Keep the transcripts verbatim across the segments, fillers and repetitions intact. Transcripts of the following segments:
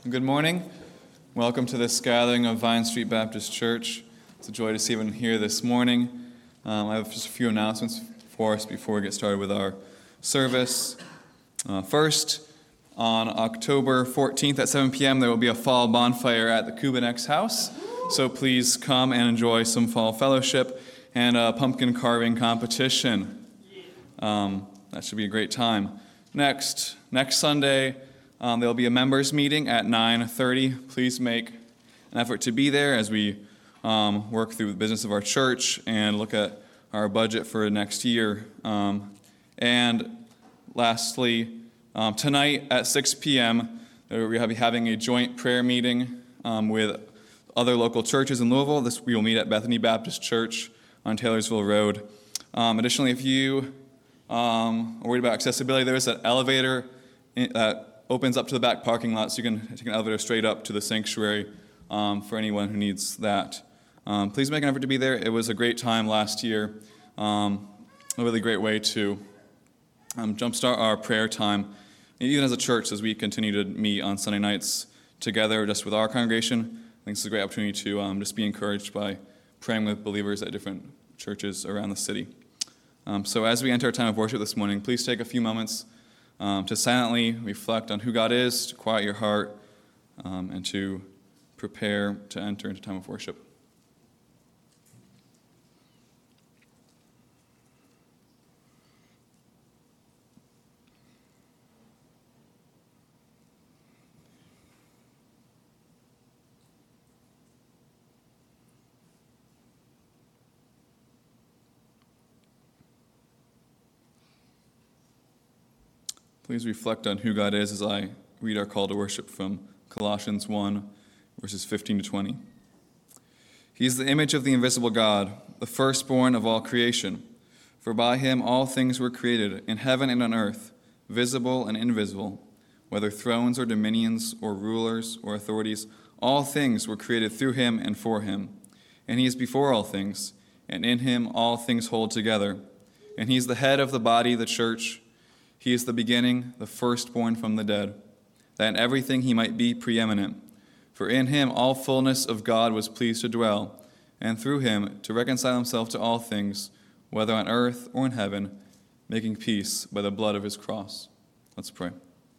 Good morning. Welcome to this gathering of Vine Street Baptist Church. It's a joy to see everyone here this morning. Um, I have just a few announcements for us before we get started with our service. Uh, first, on October fourteenth at seven p.m., there will be a fall bonfire at the Kubinex house. So please come and enjoy some fall fellowship and a pumpkin carving competition. Um, that should be a great time. Next, next Sunday, um, there will be a members meeting at nine thirty. Please make an effort to be there as we um, work through the business of our church and look at our budget for next year. Um, and lastly, um, tonight at six p.m., we'll be having a joint prayer meeting um, with other local churches in Louisville. This we will meet at Bethany Baptist Church on Taylorsville Road. Um, additionally, if you um, are worried about accessibility, there is an elevator in, that opens up to the back parking lot, so you can take an elevator straight up to the sanctuary um, for anyone who needs that. Um, please make an effort to be there. It was a great time last year, um, a really great way to um, jumpstart our prayer time, even as a church, as we continue to meet on Sunday nights together just with our congregation. I think it's a great opportunity to um, just be encouraged by praying with believers at different churches around the city. Um, so as we enter our time of worship this morning, please take a few moments um, to silently reflect on who God is, to quiet your heart, um, and to prepare to enter into time of worship. Please reflect on who God is as I read our call to worship from Colossians one, verses fifteen to twenty. He is the image of the invisible God, the firstborn of all creation. For by him all things were created, in heaven and on earth, visible and invisible, whether thrones or dominions or rulers or authorities, all things were created through him and for him. And he is before all things, and in him all things hold together. And he is the head of the body, the church. He is the beginning, the firstborn from the dead, that in everything he might be preeminent. For in him all fullness of God was pleased to dwell, and through him to reconcile himself to all things, whether on earth or in heaven, making peace by the blood of his cross. Let's pray.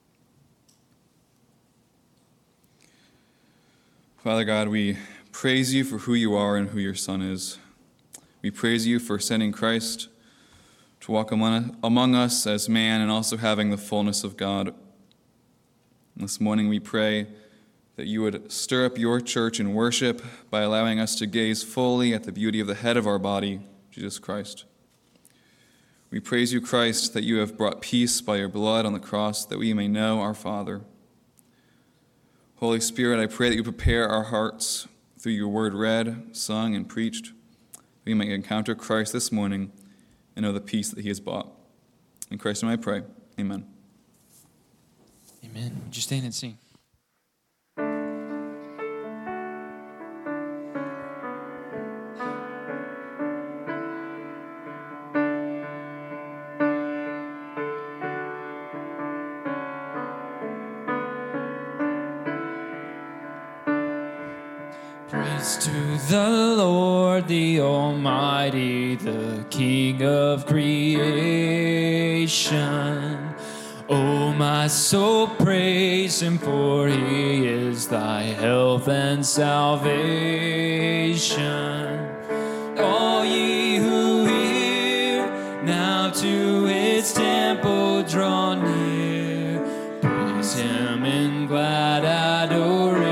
Father God, we praise you for who you are and who your Son is. We praise you for sending Christ to walk among, among us as man and also having the fullness of God. This morning we pray that you would stir up your church in worship by allowing us to gaze fully at the beauty of the head of our body, Jesus Christ. We praise you, Christ, that you have brought peace by your blood on the cross, that we may know our Father. Holy Spirit, I pray that you prepare our hearts through your word read, sung, and preached, that we may encounter Christ this morning and know the peace that he has bought. In Christ's name I pray. Amen. Amen. Would you stand and sing? Praise to the Lord, the Almighty, the King of creation. O my soul, praise him, for he is thy health and salvation. All ye who hear, now to his temple draw near. Praise him in glad adoration.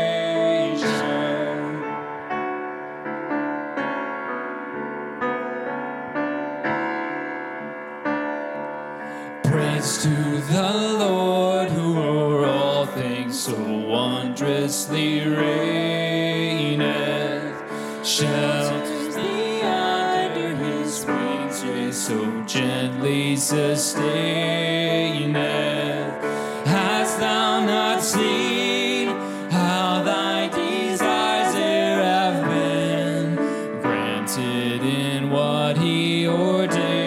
To the Lord, who o'er all things so wondrously reigneth, shelters thee under his wings, yea, so gently sustaineth. Hast thou not seen how thy desires there have been granted in what he ordained?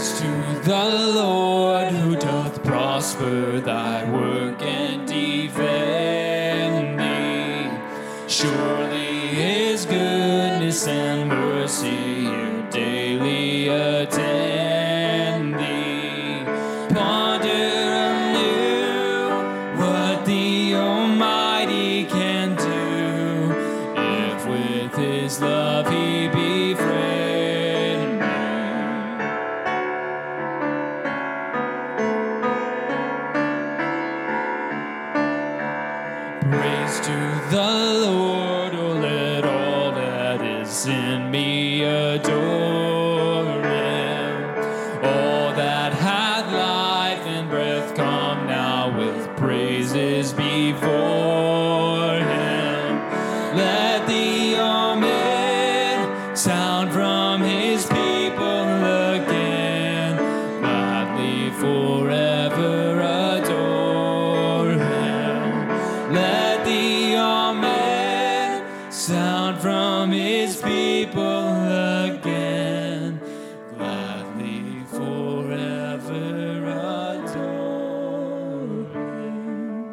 Praise to the Lord who doth prosper thy work and defend thee. Surely his goodness and mercy he'll daily attend thee. Ponder anew what the Almighty can do, if with his love he befriend me. Praise to the Lord, oh let all that is in me adore him. All that hath life and breath, come now with praises before him. Let the Amen sound from his people again, gladly forever adore him. Let the Amen sound from his people again, gladly forever adore him.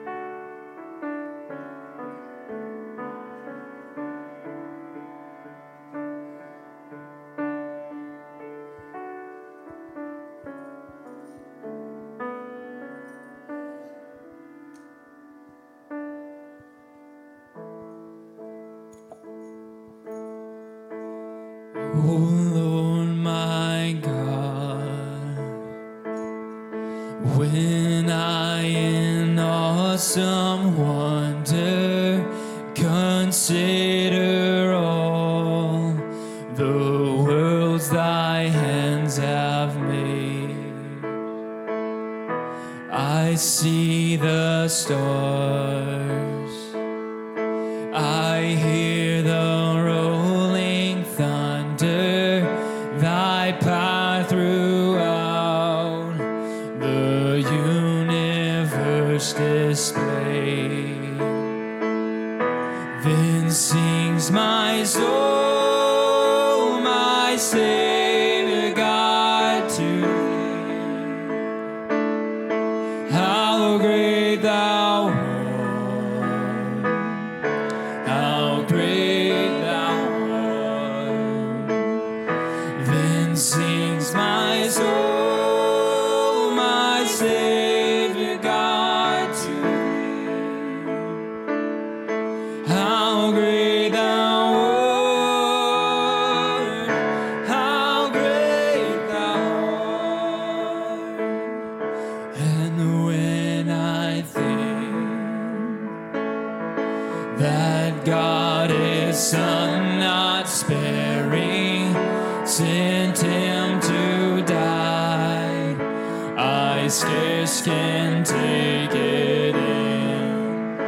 Oh Lord my God, when I in awesome wonder consider all the worlds thy hands have made, I see the stars, I hear the rolling thunder, thy power throughout the universe displayed. Then sings my soul, my Savior God, to thee. How great thou art, how great thou art. Then sings my soul, my Savior God, to thee. How great thou art, how great thou art. And when I think that God his Son not sparing sent him to die, I scarce can take it in,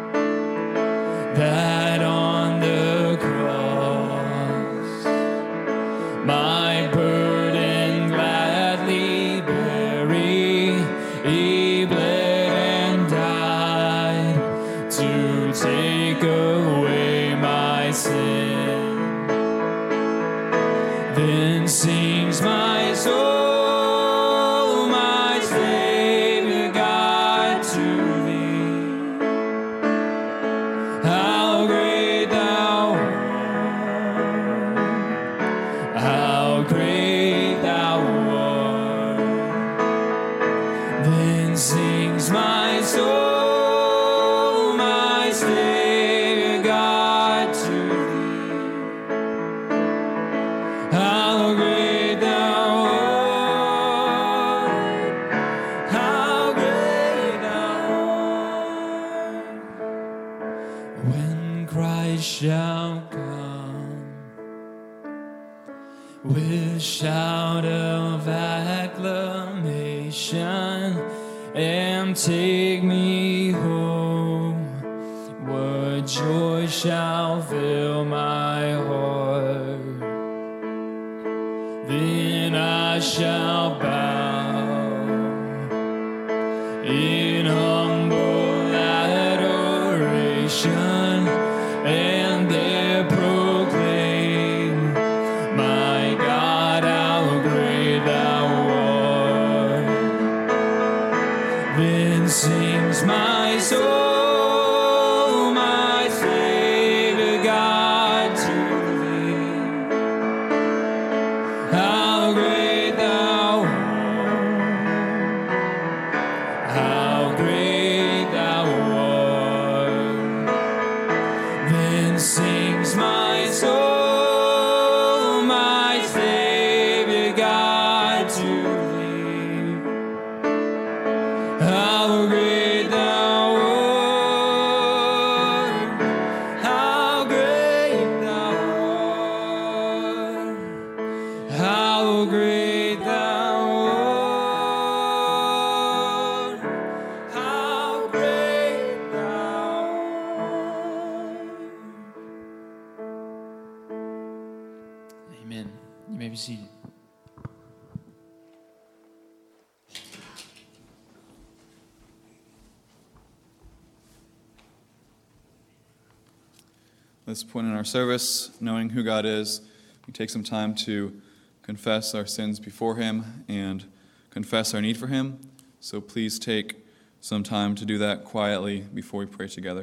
that on the cross my burden gladly bearing, he bled and died to take away my sin. Then sings my soul, my Savior God, to thee. How great thou art, how great thou art. Then sings my soul, my Savior God, to thee. How great thou art, how great thou art. When Christ shall come with shout of acclamation and take me home, what joy shall fill my heart. Then I shall bow in humble adoration and there proclaim, my God, how great thou soul, my Savior God, to thee. How great thou art, how great thou art. Then sings my soul, my Savior God, to thee. How great thou art, how great thou art, how great thou art, how great thou art. Amen. You may be seated. At this point in our service, knowing who God is, we take some time to confess our sins before Him and confess our need for Him. So please take some time to do that quietly before we pray together.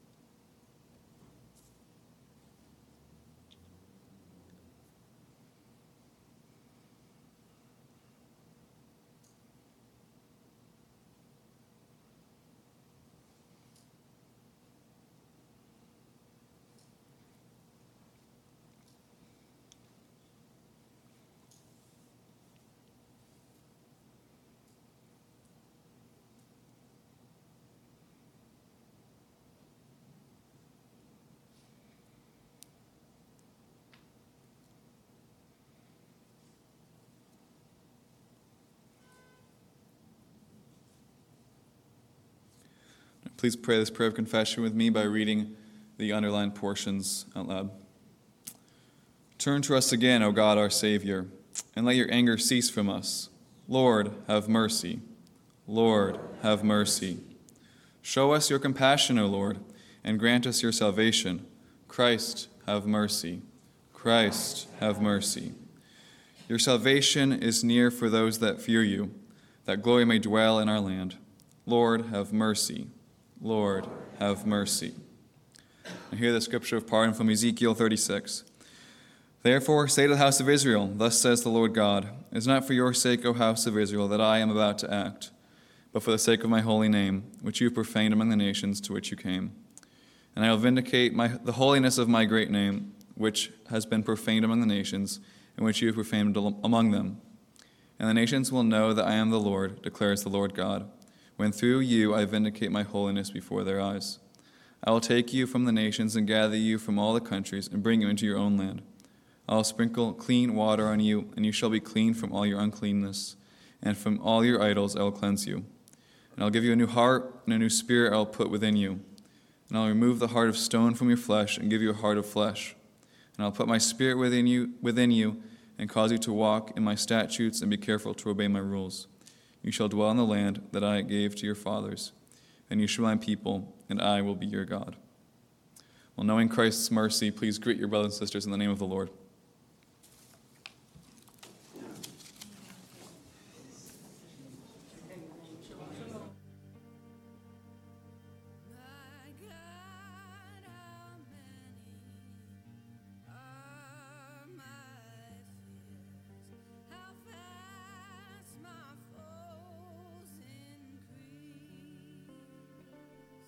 Please pray this prayer of confession with me by reading the underlined portions out loud. Turn to us again, O God, our Savior, and let your anger cease from us. Lord, have mercy. Lord, have mercy. Show us your compassion, O Lord, and grant us your salvation. Christ, have mercy. Christ, have mercy. Your salvation is near for those that fear you, that glory may dwell in our land. Lord, have mercy. Lord, have mercy. And hear the scripture of pardon from Ezekiel thirty-six. Therefore say to the house of Israel, thus says the Lord God, it is not for your sake, O house of Israel, that I am about to act, but for the sake of my holy name, which you have profaned among the nations to which you came. And I will vindicate my, the holiness of my great name, which has been profaned among the nations, and which you have profaned among them. And the nations will know that I am the Lord, declares the Lord God, when through you I vindicate my holiness before their eyes. I will take you from the nations and gather you from all the countries and bring you into your own land. I will sprinkle clean water on you, and you shall be clean from all your uncleanness, and from all your idols I will cleanse you. And I'll give you a new heart, and a new spirit I will put within you. And I'll remove the heart of stone from your flesh and give you a heart of flesh. And I'll put my spirit within you, within you and cause you to walk in my statutes and be careful to obey my rules. You shall dwell in the land that I gave to your fathers, and you shall be my people, and I will be your God. Well, knowing Christ's mercy, please greet your brothers and sisters in the name of the Lord.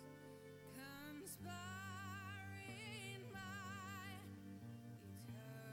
Conspiring my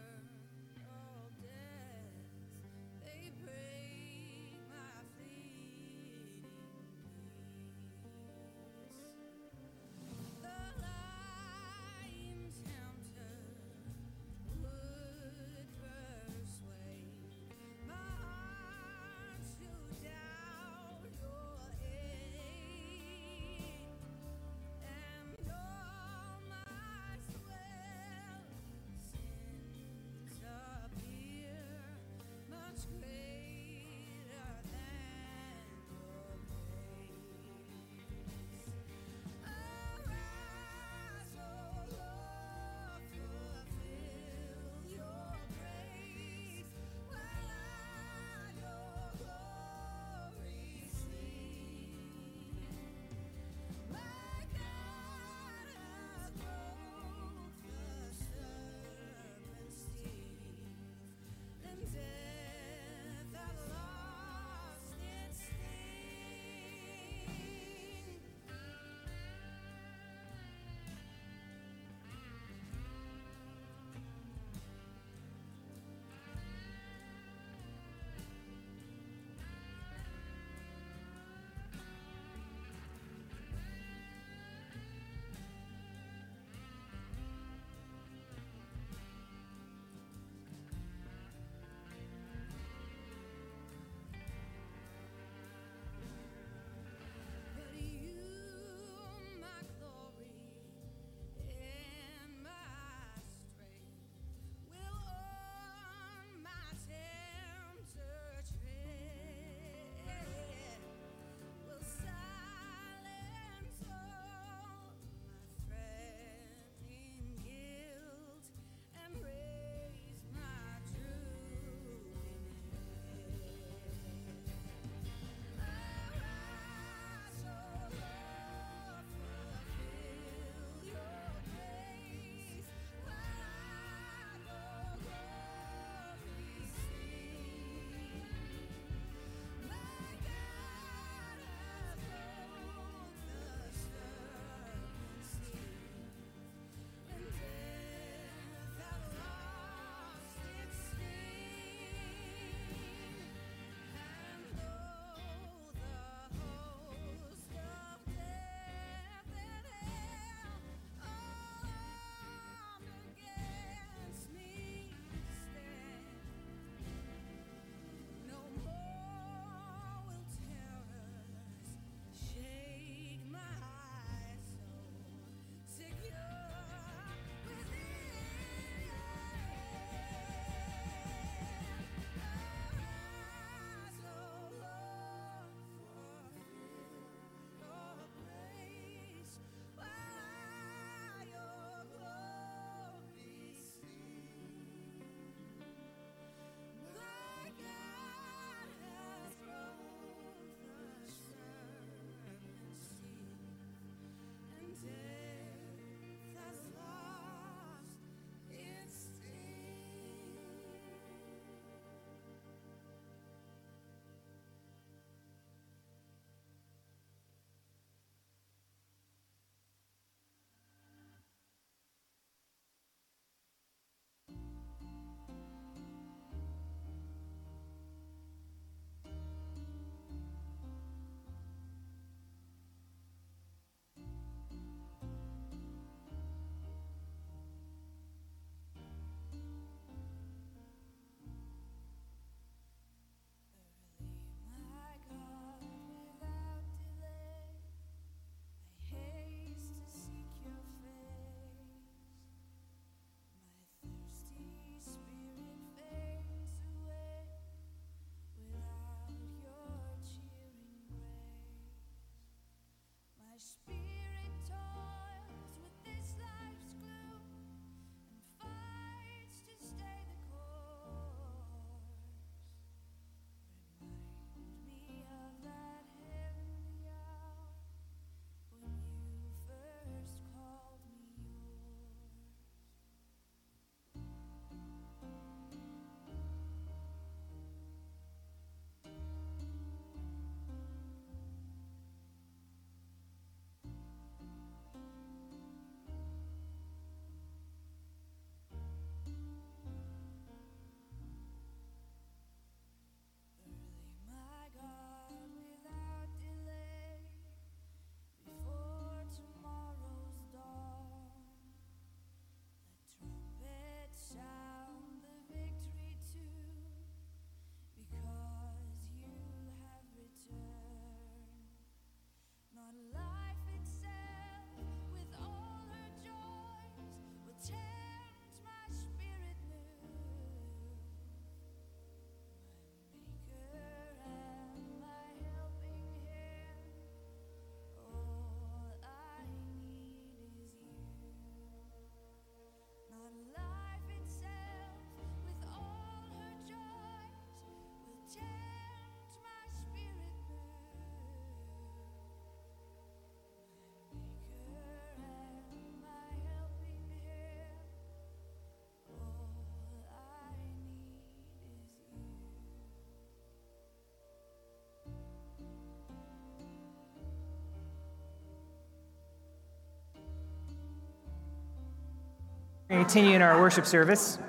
Continue in our worship service.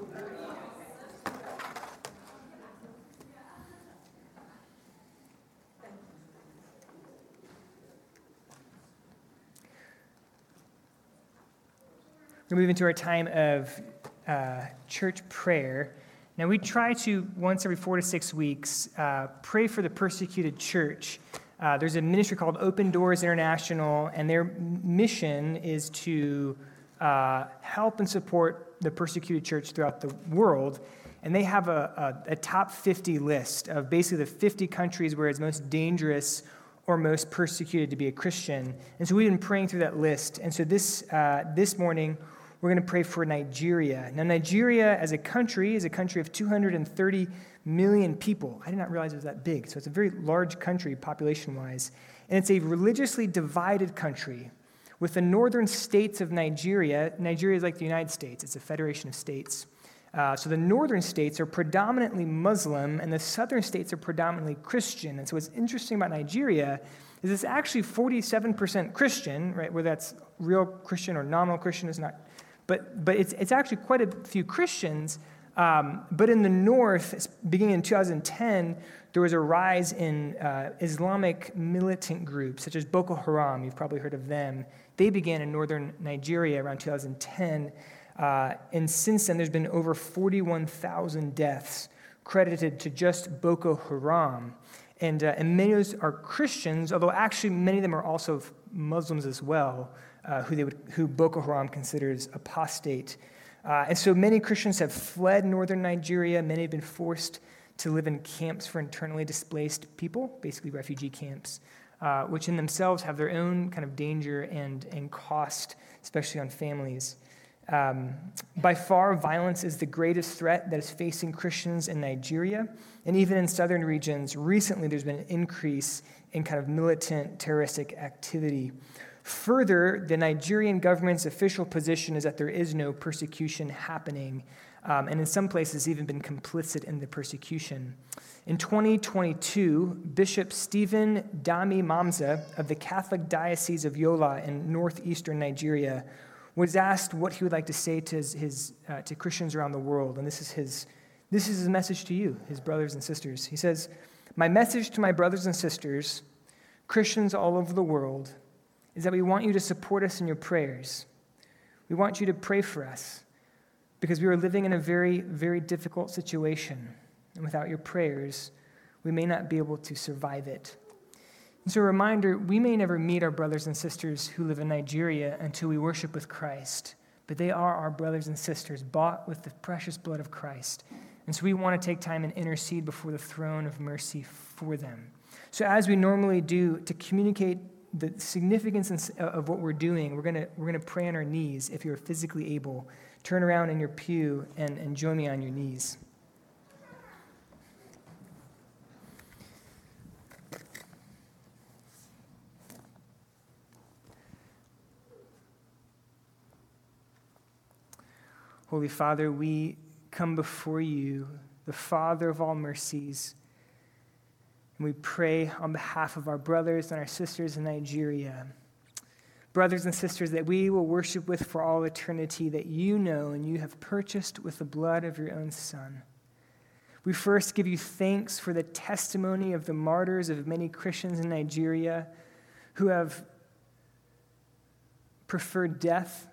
We're moving to our time of uh, church prayer. Now, we try to, once every four to six weeks, uh, pray for the persecuted church. Uh, there's a ministry called Open Doors International, and their mission is to uh, help and support the persecuted church throughout the world. And they have a, a, a top fifty list of basically the fifty countries where it's most dangerous or most persecuted to be a Christian. And so we've been praying through that list. And so this uh, this morning, we're going to pray for Nigeria. Now, Nigeria as a country is a country of two hundred thirty million people. I did not realize it was that big. So it's a very large country population-wise. And it's a religiously divided country. With the northern states of Nigeria, Nigeria is like the United States. It's a federation of states. Uh, so the northern states are predominantly Muslim, and the southern states are predominantly Christian. And so what's interesting about Nigeria is it's actually forty-seven percent Christian, right? Whether that's real Christian or nominal Christian is not. But but it's it's actually quite a few Christians. Um, but in the north, beginning in two thousand ten, there was a rise in uh, Islamic militant groups, such as Boko Haram. You've probably heard of them. They began in northern Nigeria around two thousand ten. Uh, and since then, there's been over forty-one thousand deaths credited to just Boko Haram. And, uh, and many of those are Christians, although actually many of them are also Muslims as well, uh, who, they would, who Boko Haram considers apostate. Uh, and so many Christians have fled northern Nigeria. Many have been forced to live in camps for internally displaced people, basically refugee camps, uh, which in themselves have their own kind of danger and, and cost, especially on families. Um, by far, violence is the greatest threat that is facing Christians in Nigeria. And even in southern regions, recently there's been an increase in kind of militant terroristic activity. Further, the Nigerian government's official position is that there is no persecution happening, um, and in some places even been complicit in the persecution. In twenty twenty-two, Bishop Stephen Dami Mamza of the Catholic Diocese of Yola in northeastern Nigeria was asked what he would like to say to his, his uh, to Christians around the world, and this is his this is his message to you, his brothers and sisters. He says, "My message to my brothers and sisters, Christians all over the world, is that we want you to support us in your prayers. We want you to pray for us because we are living in a very, very difficult situation, and without your prayers, we may not be able to survive it." And so a reminder, we may never meet our brothers and sisters who live in Nigeria until we worship with Christ, but they are our brothers and sisters, bought with the precious blood of Christ. And so we want to take time and intercede before the throne of mercy for them. So as we normally do, to communicate the significance of what we're doing, we're going to we're going to pray on our knees if you're physically able. Turn around in your pew and, and join me on your knees. Holy Father, we come before you, the Father of all mercies, and we pray on behalf of our brothers and our sisters in Nigeria, brothers and sisters that we will worship with for all eternity, that you know and you have purchased with the blood of your own Son. We first give you thanks for the testimony of the martyrs of many Christians in Nigeria who have preferred death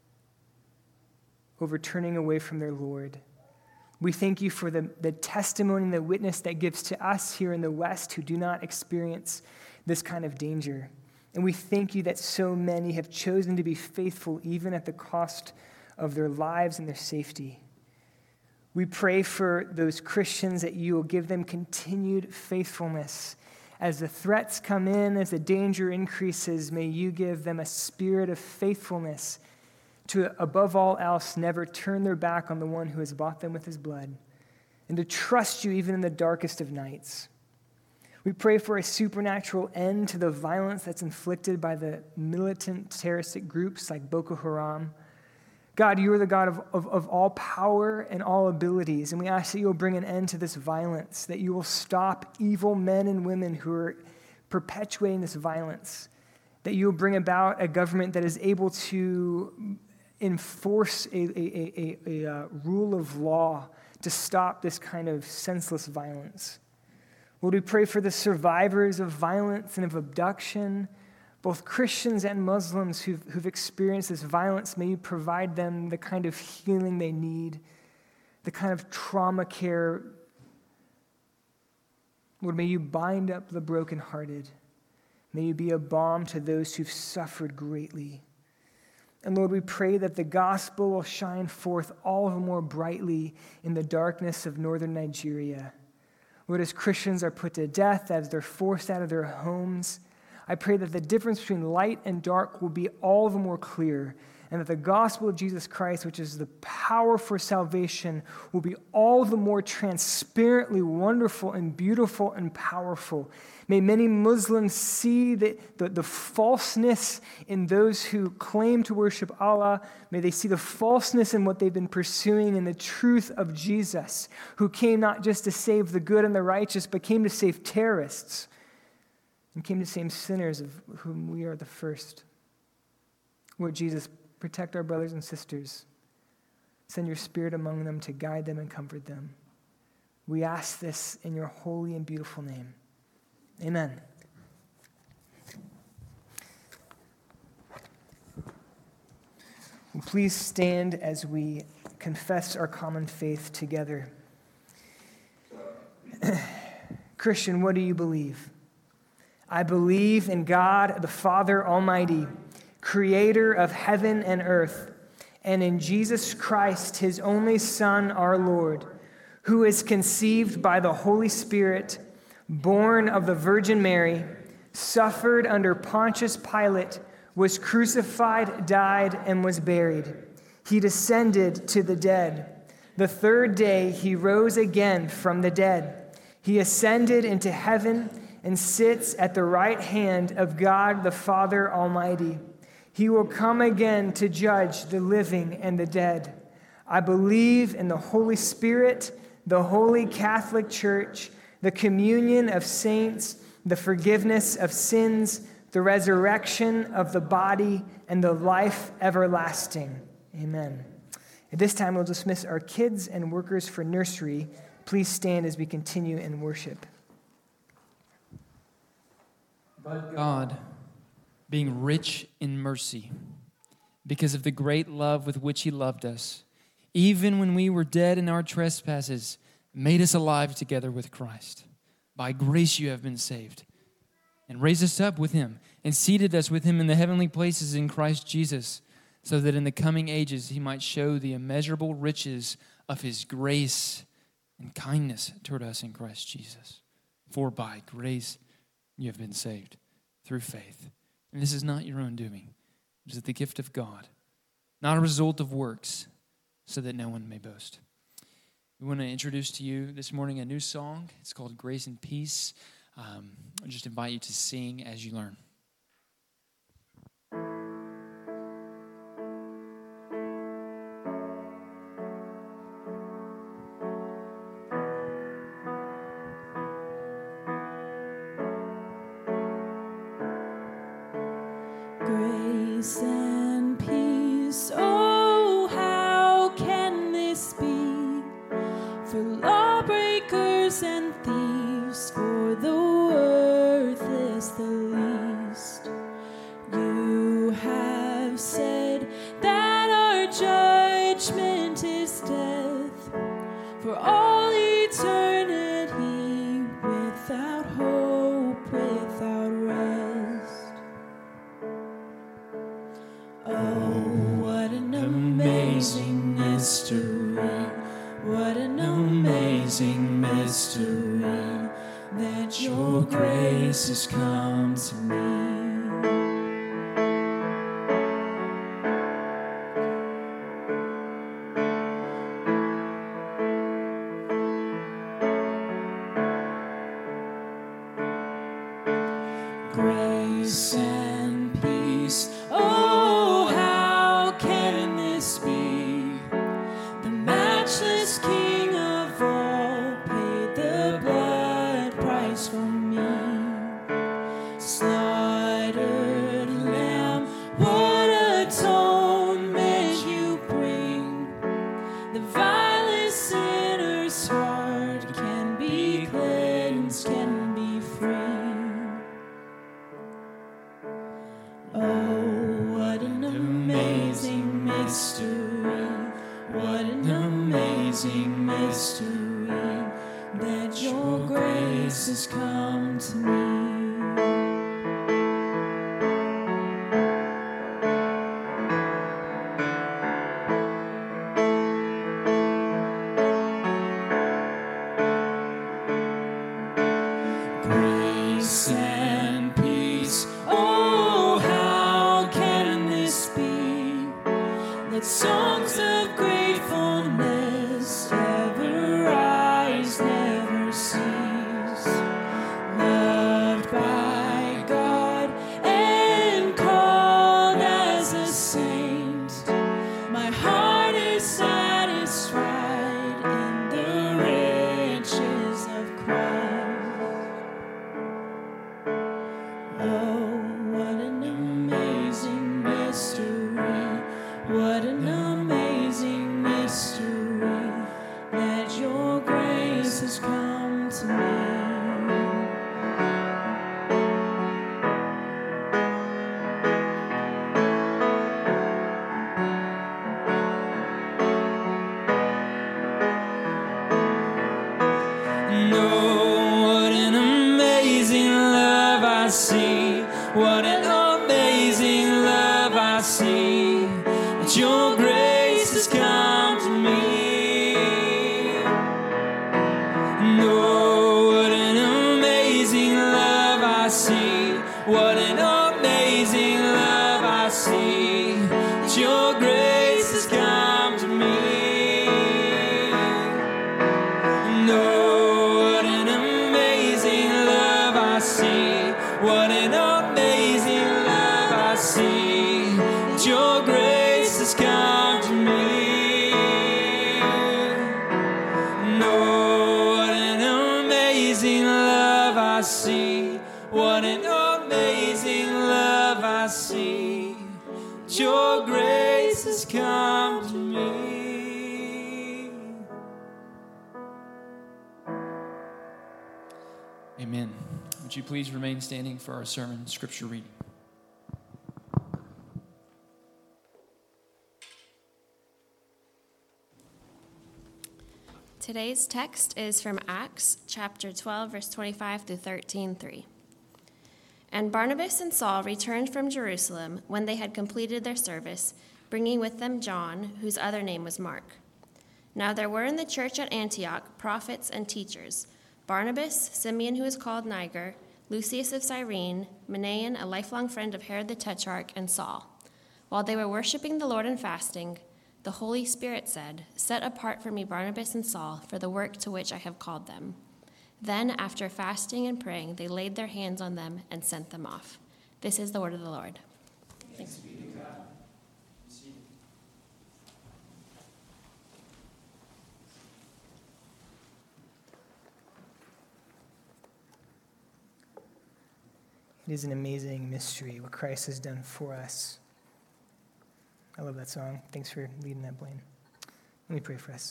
over turning away from their Lord. We thank you for the, the testimony and the witness that gives to us here in the West who do not experience this kind of danger. And we thank you that so many have chosen to be faithful even at the cost of their lives and their safety. We pray for those Christians that you will give them continued faithfulness. As the threats come in, as the danger increases, may you give them a spirit of faithfulness to, above all else, never turn their back on the one who has bought them with his blood, and to trust you even in the darkest of nights. We pray for a supernatural end to the violence that's inflicted by the militant terroristic groups like Boko Haram. God, you are the God of, of, of all power and all abilities, and we ask that you will bring an end to this violence, that you will stop evil men and women who are perpetuating this violence, that you will bring about a government that is able to enforce a, a, a, a, a rule of law to stop this kind of senseless violence. Lord, we pray for the survivors of violence and of abduction, both Christians and Muslims who've, who've experienced this violence. May you provide them the kind of healing they need, the kind of trauma care. Lord, may you bind up the brokenhearted. May you be a balm to those who've suffered greatly. And Lord, we pray that the gospel will shine forth all the more brightly in the darkness of northern Nigeria. Lord, as Christians are put to death, as they're forced out of their homes, I pray that the difference between light and dark will be all the more clear, and that the gospel of Jesus Christ, which is the power for salvation, will be all the more transparently wonderful and beautiful and powerful. May many Muslims see the, the, the falseness in those who claim to worship Allah. May they see the falseness in what they've been pursuing and the truth of Jesus, who came not just to save the good and the righteous, but came to save terrorists and came to save sinners, of whom we are the first. Lord Jesus, protect our brothers and sisters. Send your Spirit among them to guide them and comfort them. We ask this in your holy and beautiful name. Amen. Please stand as we confess our common faith together. Christian, what do you believe? I believe in God, the Father Almighty, creator of heaven and earth, and in Jesus Christ, his only Son, our Lord, who is conceived by the Holy Spirit, born of the Virgin Mary, suffered under Pontius Pilate, was crucified, died, and was buried. He descended to the dead. The third day he rose again from the dead. He ascended into heaven and sits at the right hand of God the Father Almighty. He will come again to judge the living and the dead. I believe in the Holy Spirit, the Holy Catholic Church, the communion of saints, the forgiveness of sins, the resurrection of the body, and the life everlasting. Amen. At this time, we'll dismiss our kids and workers for nursery. Please stand as we continue in worship. But God, being rich in mercy, because of the great love with which he loved us, even when we were dead in our trespasses, made us alive together with Christ. By grace you have been saved, and raised us up with him, and seated us with him in the heavenly places in Christ Jesus, so that in the coming ages he might show the immeasurable riches of his grace and kindness toward us in Christ Jesus. For by grace you have been saved through faith. And this is not your own doing. It is the gift of God, not a result of works, so that no one may boast. We want to introduce to you this morning a new song. It's called Grace and Peace. Um, I just invite you to sing as you learn. Grace and peace, oh, how can this be? For lawbreakers and thieves, for the worthless the least. You have said that our judgment is death, for all eternity, without hope, without rest. Oh, what an amazing mystery, what an amazing mystery, that your grace has come to me. Grace and peace, oh, how can this be? The matchless King of all paid the blood price for me. Slaughtered lamb, what atonement grace has come to me. Grace and peace, oh, how can this be? Let songs of gratefulness ever rise, never cease. Loved by God and called as a saint, my heart is satisfied in the riches of Christ. Oh, what an amazing mystery, what an amazing mystery, that your grace has come to me. No, what an amazing love I see. What an amazing love I see. That your grace has come to me. No, what an amazing love I see. What an amazing love I see. That your grace has come to me. No, what an amazing love I see. What an amazing love I see. That your grace has come to me. No, what an amazing love I see. What an amazing love I see. That your grace has come to me. Amen. Would you please remain standing for our sermon scripture reading? Today's text is from Acts chapter twelve, verse twenty-five through thirteen, three. And Barnabas and Saul returned from Jerusalem when they had completed their service, bringing with them John, whose other name was Mark. Now there were in the church at Antioch prophets and teachers: Barnabas, Simeon, who is called Niger, Lucius of Cyrene, Manaen, a lifelong friend of Herod the Tetrarch, and Saul. While they were worshiping the Lord and fasting, the Holy Spirit said, "Set apart for me Barnabas and Saul for the work to which I have called them." Then, after fasting and praying, they laid their hands on them and sent them off. This is the word of the Lord. Thanks be to God. It is an amazing mystery what Christ has done for us. I love that song. Thanks for leading that, Blaine. Let me pray for us.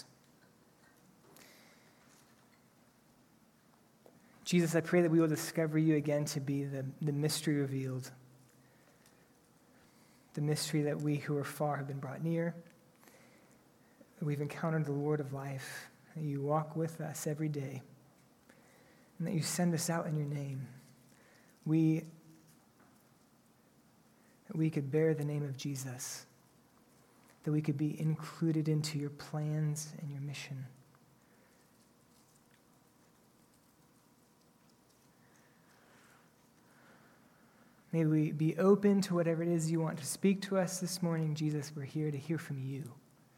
Jesus, I pray that we will discover you again to be the, the mystery revealed. The mystery that we who are far have been brought near. That we've encountered the Lord of life. That you walk with us every day. And that you send us out in your name. We, that we could bear the name of Jesus. That we could be included into your plans and your mission. May we be open to whatever it is you want to speak to us this morning. Jesus, we're here to hear from you.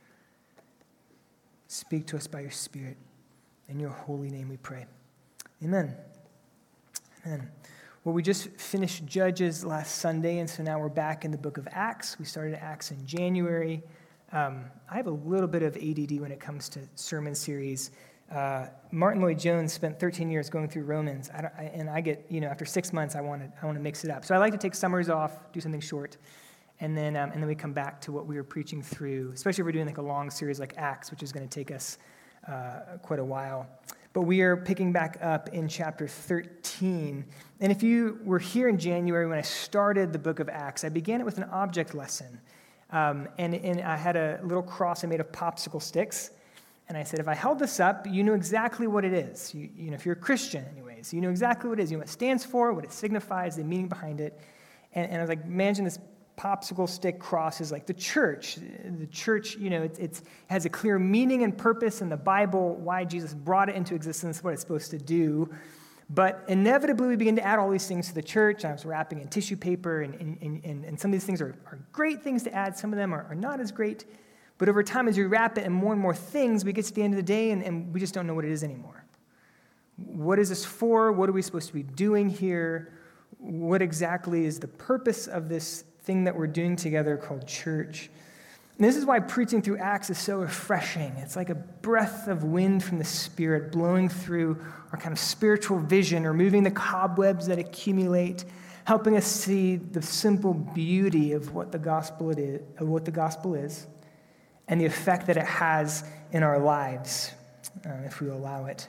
Speak to us by your Spirit. In your holy name we pray. Amen. Amen. Well, we just finished Judges last Sunday, and so now we're back in the book of Acts. We started Acts in January. Um, I have a little bit of A D D when it comes to sermon series. Uh, Martin Lloyd-Jones spent thirteen years going through Romans, I don't, I, and I get, you know, after six months, I want to I want to mix it up. So I like to take summers off, do something short, and then um, and then we come back to what we were preaching through, especially if we're doing like a long series like Acts, which is going to take us uh, quite a while. But we are picking back up in chapter thirteen. And if you were here in January when I started the book of Acts, I began it with an object lesson. Um, and, and I had a little cross I made of popsicle sticks. And I said, if I held this up, you know exactly what it is. You, you know, if you're a Christian anyways, you know exactly what it is. You know what it stands for, what it signifies, the meaning behind it. And, and I was like, imagine this popsicle stick cross is like the church. The church, you know, it it's, has a clear meaning and purpose in the Bible, why Jesus brought it into existence, what it's supposed to do. But inevitably, we begin to add all these things to the church. I was wrapping in tissue paper, and, and, and, and some of these things are, are great things to add. Some of them are, are not as great. But over time, as we wrap it in more and more things, we get to the end of the day, and, and we just don't know what it is anymore. What is this for? What are we supposed to be doing here? What exactly is the purpose of this thing that we're doing together called church? And this is why preaching through Acts is so refreshing. It's like a breath of wind from the Spirit blowing through our kind of spiritual vision, removing the cobwebs that accumulate, helping us see the simple beauty of what the gospel it is, of what the gospel is, and the effect that it has in our lives, um, if we allow it.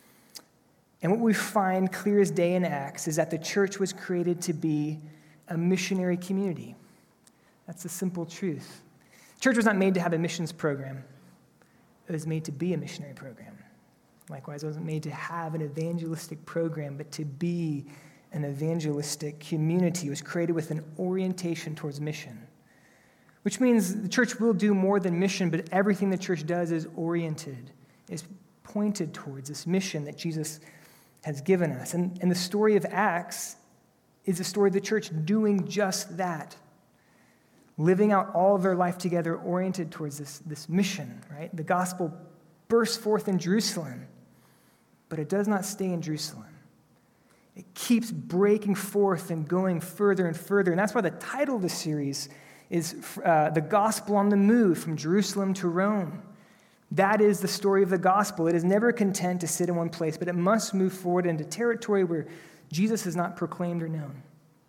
And what we find clear as day in Acts is that the church was created to be a missionary community. That's the simple truth. Church was not made to have a missions program. It was made to be a missionary program. Likewise, it wasn't made to have an evangelistic program, but to be an evangelistic community. It was created with an orientation towards mission, which means the church will do more than mission, but everything the church does is oriented, is pointed towards this mission that Jesus has given us. And, and the story of Acts is the story of the church doing just that, living out all of their life together, oriented towards this, this mission, right? The gospel bursts forth in Jerusalem, but it does not stay in Jerusalem. It keeps breaking forth and going further and further. And that's why the title of the series is uh, The Gospel on the Move, from Jerusalem to Rome. That is the story of the gospel. It is never content to sit in one place, but it must move forward into territory where Jesus is not proclaimed or known.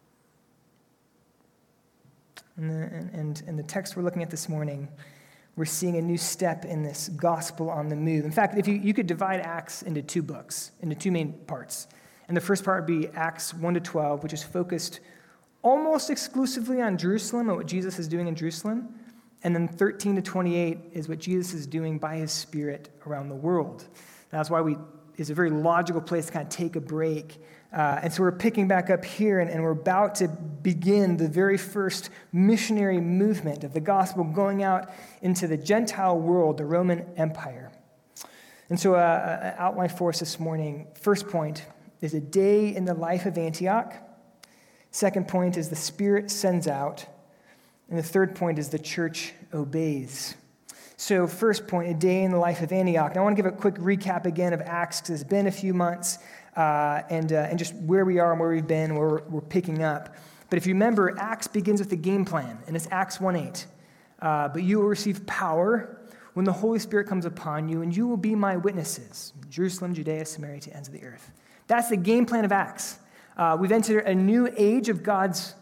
And the, and, and the text we're looking at this morning, we're seeing a new step in this gospel on the move. In fact, if you, you could divide Acts into two books, into two main parts. And the first part would be Acts one to twelve, which is focused almost exclusively on Jerusalem and what Jesus is doing in Jerusalem. And then thirteen to twenty-eight is what Jesus is doing by his Spirit around the world. That's why we it's a very logical place to kind of take a break. Uh, and so we're picking back up here, and, and we're about to begin the very first missionary movement of the gospel going out into the Gentile world, the Roman Empire. And so uh, an outline for us this morning, first point is a day in the life of Antioch. Second point is the Spirit sends out. And the third point is the church obeys. So first point, a day in the life of Antioch. And I want to give a quick recap again of Acts, because it's been a few months, uh, and, uh, and just where we are and where we've been, where we're, we're picking up. But if you remember, Acts begins with a game plan, and it's Acts one eight. Uh, but you will receive power when the Holy Spirit comes upon you, and you will be my witnesses, Jerusalem, Judea, Samaria, to the ends of the earth. That's the game plan of Acts. Uh, we've entered a new age of God's,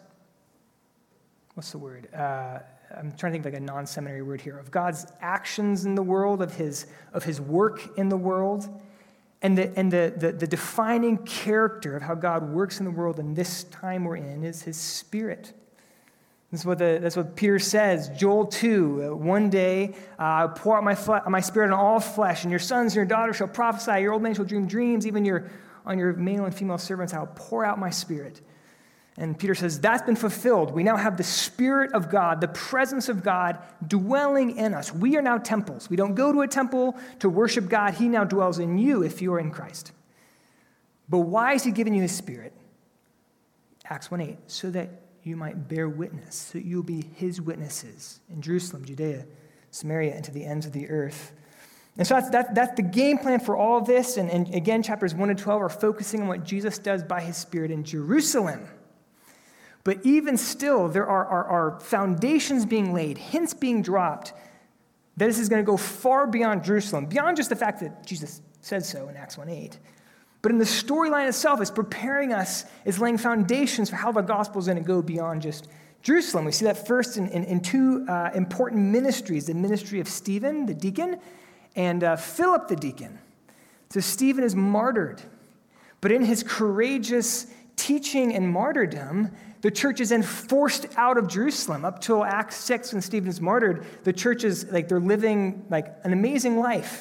what's the word? Uh, I'm trying to think of like a non-seminary word here, of God's actions in the world, of his of his work in the world, and the and the, the the defining character of how God works in the world in this time we're in is his Spirit. That's what the that's what Peter says. Joel two, uh, one day uh, I'll pour out my fle- my Spirit on all flesh, and your sons and your daughters shall prophesy, your old men shall dream dreams, even your on your male and female servants I'll pour out my Spirit. And Peter says, that's been fulfilled. We now have the Spirit of God, the presence of God dwelling in us. We are now temples. We don't go to a temple to worship God. He now dwells in you if you are in Christ. But why is he giving you his Spirit? Acts one eight, so that you might bear witness, so that you'll be his witnesses in Jerusalem, Judea, Samaria, and to the ends of the earth. And so that's, that, that's the game plan for all of this. And, and again, chapters one to twelve are focusing on what Jesus does by his Spirit in Jerusalem. But even still, there are, are, are foundations being laid, hints being dropped, that this is going to go far beyond Jerusalem, beyond just the fact that Jesus said so in Acts one eight. But in the storyline itself, it's preparing us, it's laying foundations for how the gospel is going to go beyond just Jerusalem. We see that first in, in, in two uh, important ministries, the ministry of Stephen, the deacon, and uh, Philip, the deacon. So Stephen is martyred, but in his courageous teaching and martyrdom, the church is then forced out of Jerusalem. Up till Acts six, when Stephen is martyred, the church is like they're living like an amazing life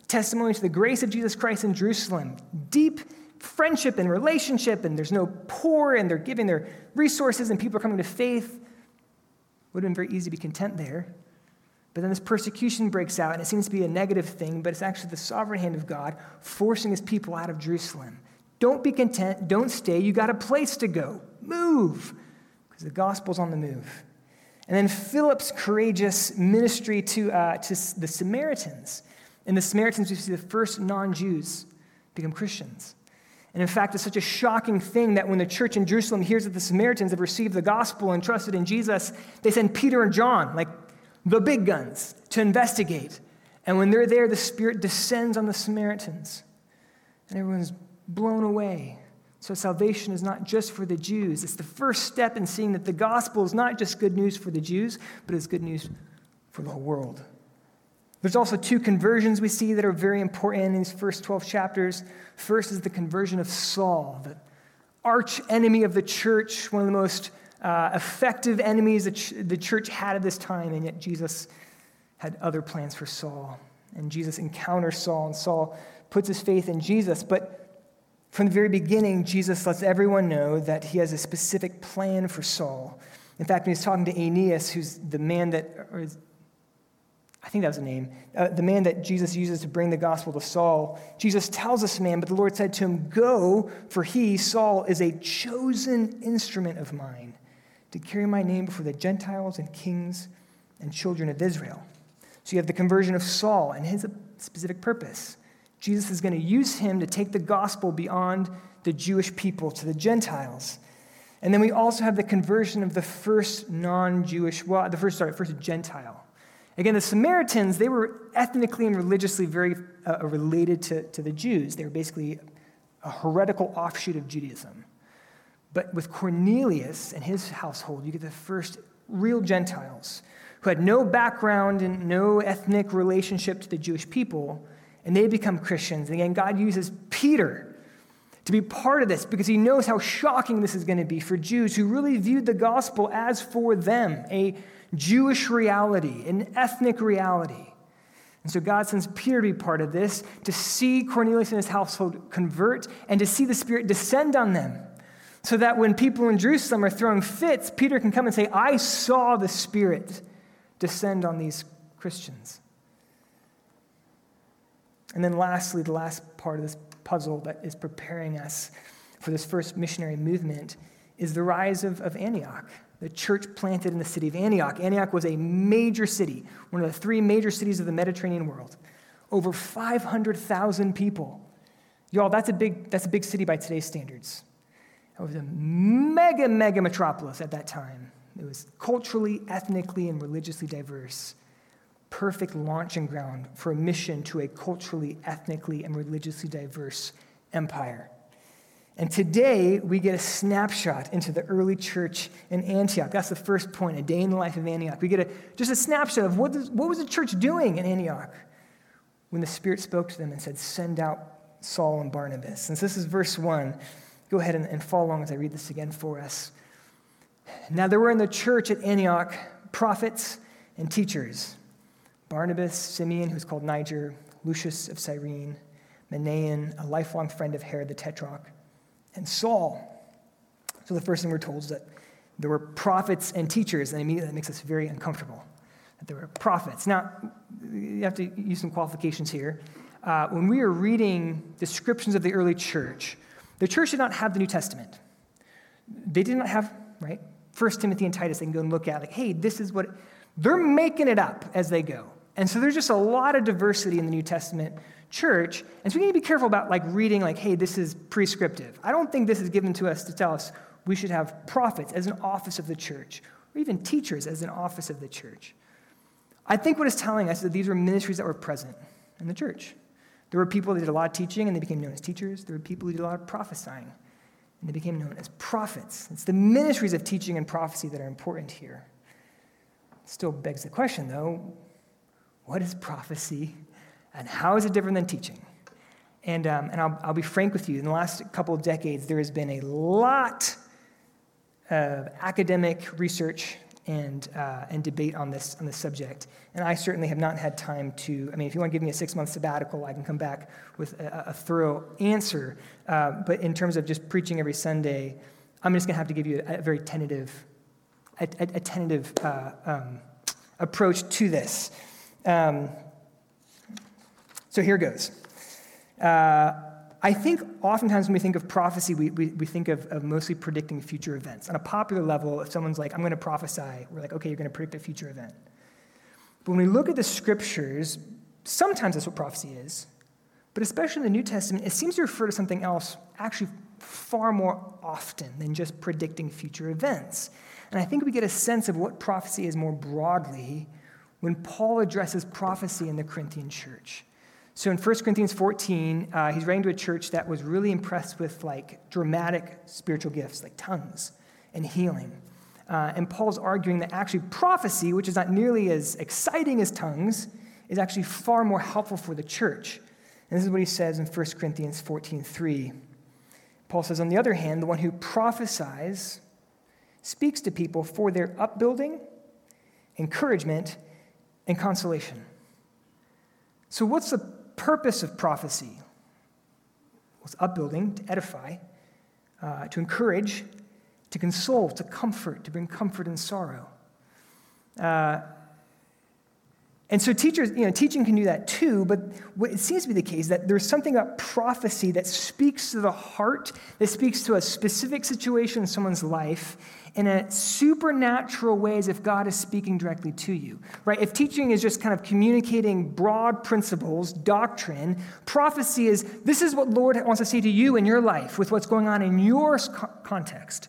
testimony to the grace of Jesus Christ in Jerusalem, deep friendship and relationship, and there's no poor, and they're giving their resources, and people are coming to faith. Would have been very easy to be content there. But then this persecution breaks out, and it seems to be a negative thing, but it's actually the sovereign hand of God forcing his people out of Jerusalem. Don't be content. Don't stay. You got a place to go. Move, because the gospel's on the move. And then Philip's courageous ministry to, uh, to the Samaritans. In the Samaritans, we see the first non-Jews become Christians. And in fact, it's such a shocking thing that when the church in Jerusalem hears that the Samaritans have received the gospel and trusted in Jesus, they send Peter and John, like the big guns, to investigate. And when they're there, the Spirit descends on the Samaritans. And everyone's blown away. So salvation is not just for the Jews. It's the first step in seeing that the gospel is not just good news for the Jews, but it's good news for the whole world. There's also two conversions we see that are very important in these first twelve chapters. First is the conversion of Saul, the arch enemy of the church, one of the most uh, effective enemies that ch- the church had at this time, and yet Jesus had other plans for Saul. And Jesus encounters Saul, and Saul puts his faith in Jesus. But from the very beginning, Jesus lets everyone know that he has a specific plan for Saul. In fact, when he's talking to Aeneas, who's the man that, or is, I think that was the name, uh, the man that Jesus uses to bring the gospel to Saul, Jesus tells this man, but the Lord said to him, "Go, for he, Saul, is a chosen instrument of mine to carry my name before the Gentiles and kings and children of Israel." So you have the conversion of Saul and his specific purpose. Jesus is going to use him to take the gospel beyond the Jewish people to the Gentiles. And then we also have the conversion of the first non-Jewish, well, the first, sorry, first Gentile. Again, the Samaritans, they were ethnically and religiously very uh, related to, to the Jews. They were basically a heretical offshoot of Judaism. But with Cornelius and his household, you get the first real Gentiles who had no background and no ethnic relationship to the Jewish people, and they become Christians. And again, God uses Peter to be part of this because he knows how shocking this is going to be for Jews who really viewed the gospel as for them, a Jewish reality, an ethnic reality. And so God sends Peter to be part of this, to see Cornelius and his household convert, and to see the Spirit descend on them, so that when people in Jerusalem are throwing fits, Peter can come and say, "I saw the Spirit descend on these Christians." And then lastly, the last part of this puzzle that is preparing us for this first missionary movement is the rise of, of Antioch, the church planted in the city of Antioch. Antioch was a major city, one of the three major cities of the Mediterranean world. Over five hundred thousand people. Y'all, that's a big, that's a big city by today's standards. It was a mega, mega metropolis at that time. It was culturally, ethnically, and religiously diverse. Perfect launching ground for a mission to a culturally, ethnically, and religiously diverse empire. And today, we get a snapshot into the early church in Antioch. That's the first point, a day in the life of Antioch. We get a, just a snapshot of what, this, what was the church doing in Antioch when the Spirit spoke to them and said, "Send out Saul and Barnabas." And so this is verse one. Go ahead and, and follow along as I read this again for us. "Now there were in the church at Antioch prophets and teachers, Barnabas, Simeon, who's called Niger, Lucius of Cyrene, Manaen, a lifelong friend of Herod the Tetrarch, and Saul." So the first thing we're told is that there were prophets and teachers, and immediately that makes us very uncomfortable, that there were prophets. Now, you have to use some qualifications here. Uh, when we are reading descriptions of the early church, the church did not have the New Testament. They did not have, right, First Timothy and Titus they can go and look at, like, hey, this is what, they're making it up as they go. And so there's just a lot of diversity in the New Testament church, and so we need to be careful about like reading like, hey, this is prescriptive. I don't think this is given to us to tell us we should have prophets as an office of the church, or even teachers as an office of the church. I think what it's telling us is that these were ministries that were present in the church. There were people that did a lot of teaching, and they became known as teachers. There were people who did a lot of prophesying, and they became known as prophets. It's the ministries of teaching and prophecy that are important here. Still begs the question, though, what is prophecy, and how is it different than teaching? And, um, and I'll, I'll be frank with you. In the last couple of decades, there has been a lot of academic research and uh, and debate on this on this subject. And I certainly have not had time to. I mean, if you want to give me a six-month sabbatical, I can come back with a, a thorough answer. Uh, but in terms of just preaching every Sunday, I'm just going to have to give you a, a very tentative, a, a, a tentative uh, um, approach to this. Um, so here goes. Uh, I think oftentimes when we think of prophecy, we, we, we think of, of mostly predicting future events. On a popular level, if someone's like, I'm going to prophesy, we're like, okay, you're going to predict a future event. But when we look at the scriptures, sometimes that's what prophecy is. But especially in the New Testament, it seems to refer to something else actually far more often than just predicting future events. And I think we get a sense of what prophecy is more broadly when Paul addresses prophecy in the Corinthian church. So in First Corinthians fourteen, uh, he's writing to a church that was really impressed with like dramatic spiritual gifts, like tongues and healing. Uh, and Paul's arguing that actually prophecy, which is not nearly as exciting as tongues, is actually far more helpful for the church. And this is what he says in First Corinthians fourteen three. Paul says, on the other hand, the one who prophesies speaks to people for their upbuilding, encouragement, and consolation. So what's the purpose of prophecy? Well, it's upbuilding, to edify, uh, to encourage, to console, to comfort, to bring comfort in sorrow. Uh, and so teachers, you know, teaching can do that too, but what it seems to be the case is that there's something about prophecy that speaks to the heart, that speaks to a specific situation in someone's life in a supernatural way as if God is speaking directly to you, right? If teaching is just kind of communicating broad principles, doctrine, prophecy is, this is what Lord wants to say to you in your life with what's going on in your context.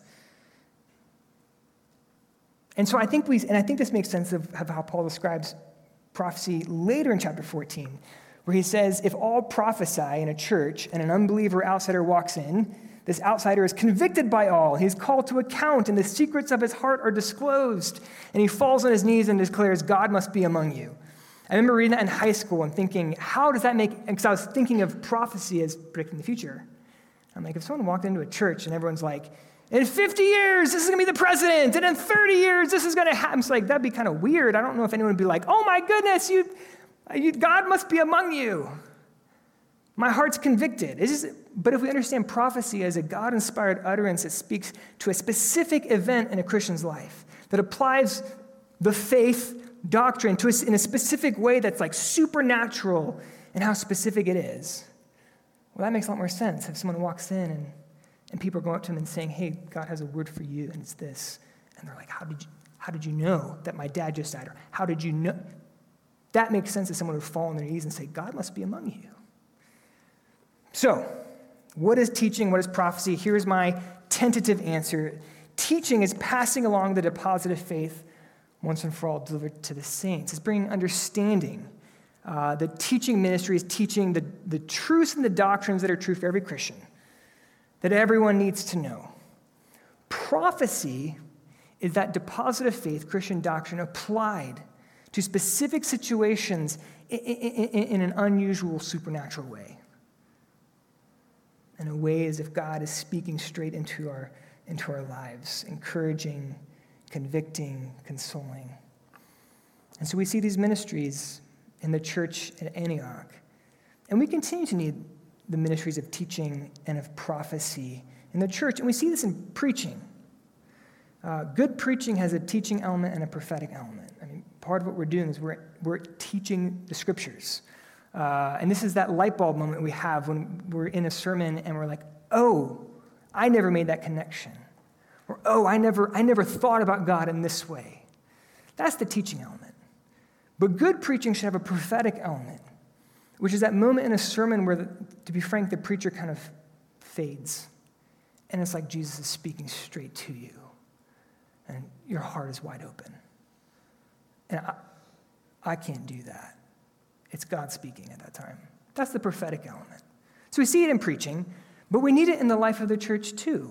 And so I think we, and I think this makes sense of, of how Paul describes prophecy later in chapter fourteen, where he says, if all prophesy in a church and an unbeliever outsider walks in, this outsider is convicted by all. He's called to account, and the secrets of his heart are disclosed. And he falls on his knees and declares, God must be among you. I remember reading that in high school and thinking, how does that make, because I was thinking of prophecy as predicting the future. I'm like, if someone walked into a church and everyone's like, in fifty years, this is going to be the president, and in thirty years, this is going to happen. It's like, that'd be kind of weird. I don't know if anyone would be like, oh my goodness, you, you God must be among you. My heart's convicted. It's just, but if we understand prophecy as a God-inspired utterance that speaks to a specific event in a Christian's life, that applies the faith doctrine to us in a specific way that's like supernatural and how specific it is, well, that makes a lot more sense. If someone walks in and, and people are going up to them and saying, hey, God has a word for you, and it's this, and they're like, how did you, how did you know that my dad just died? Or how did you know? That makes sense if someone would fall on their knees and say, God must be among you. So, what is teaching? What is prophecy? Here's my tentative answer. Teaching is passing along the deposit of faith once and for all delivered to the saints. It's bringing understanding. Uh, the teaching ministry is teaching the, the truths and the doctrines that are true for every Christian, that everyone needs to know. Prophecy is that deposit of faith, Christian doctrine, applied to specific situations in, in, in an unusual supernatural way. In a way as if God is speaking straight into our, into our lives, encouraging, convicting, consoling. And so we see these ministries in the church at Antioch. And we continue to need the ministries of teaching and of prophecy in the church. And we see this in preaching. Uh, good preaching has a teaching element and a prophetic element. I mean, part of what we're doing is we're, we're teaching the scriptures. Uh, and this is that light bulb moment we have when we're in a sermon and we're like, oh, I never made that connection. Or, oh, I never, I never thought about God in this way. That's the teaching element. But good preaching should have a prophetic element, which is that moment in a sermon where, the, to be frank, the preacher kind of fades. And it's like Jesus is speaking straight to you. And your heart is wide open. And I, I can't do that. It's God speaking at that time. That's the prophetic element. So we see it in preaching, but we need it in the life of the church too.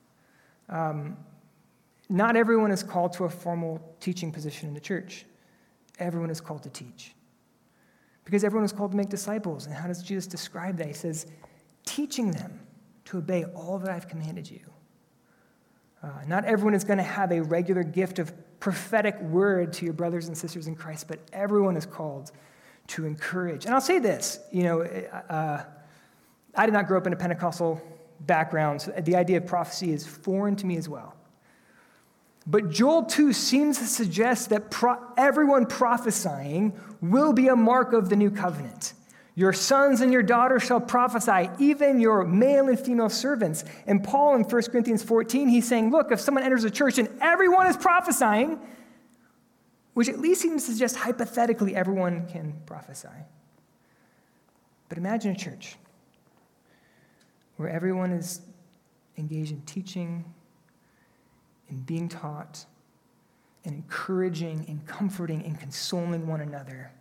Um, not everyone is called to a formal teaching position in the church. Everyone is called to teach. Because everyone is called to make disciples. And how does Jesus describe that? He says, teaching them to obey all that I've commanded you. Uh, not everyone is going to have a regular gift of prophetic word to your brothers and sisters in Christ, but everyone is called to encourage. And I'll say this, you know, uh, I did not grow up in a Pentecostal background, so the idea of prophecy is foreign to me as well. But Joel two seems to suggest that pro- everyone prophesying will be a mark of the new covenant. Your sons and your daughters shall prophesy, even your male and female servants. And Paul in First Corinthians fourteen, he's saying, look, if someone enters a church and everyone is prophesying, which at least seems to suggest hypothetically everyone can prophesy. But imagine a church where everyone is engaged in teaching and being taught and encouraging and comforting and consoling one another.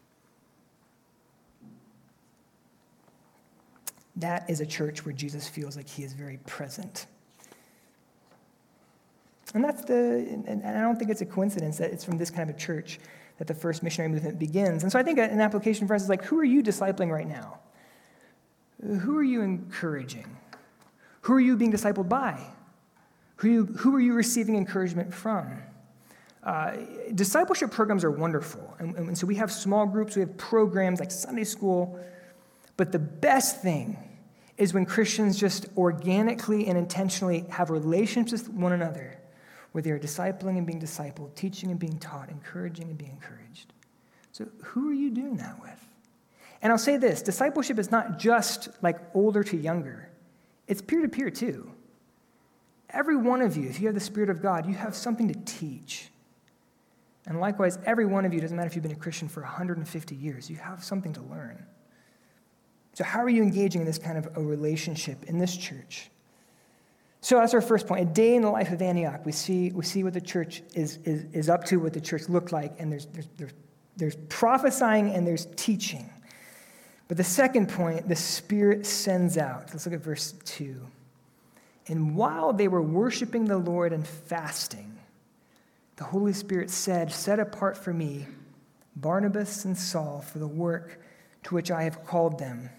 That is a church where Jesus feels like he is very present. And that's the, and I don't think it's a coincidence that it's from this kind of a church that the first missionary movement begins. And so I think an application for us is like, who are you discipling right now? Who are you encouraging? Who are you being discipled by? Who are you, who are you receiving encouragement from? Uh, discipleship programs are wonderful. And, and so we have small groups, we have programs like Sunday school. But the best thing is when Christians just organically and intentionally have relationships with one another, where they are discipling and being discipled, teaching and being taught, encouraging and being encouraged. So who are you doing that with? And I'll say this, discipleship is not just like older to younger. It's peer-to-peer too. Every one of you, if you have the Spirit of God, you have something to teach. And likewise, every one of you, doesn't matter if you've been a Christian for one hundred fifty years, you have something to learn. So how are you engaging in this kind of a relationship in this church? So that's our first point. A day in the life of Antioch. We see, we see what the church is, is, is up to, what the church looked like, and there's, there's, there's, there's prophesying and there's teaching. But the second point, the Spirit sends out. Let's look at verse two. And while they were worshiping the Lord and fasting, the Holy Spirit said, set apart for me Barnabas and Saul for the work to which I have called them.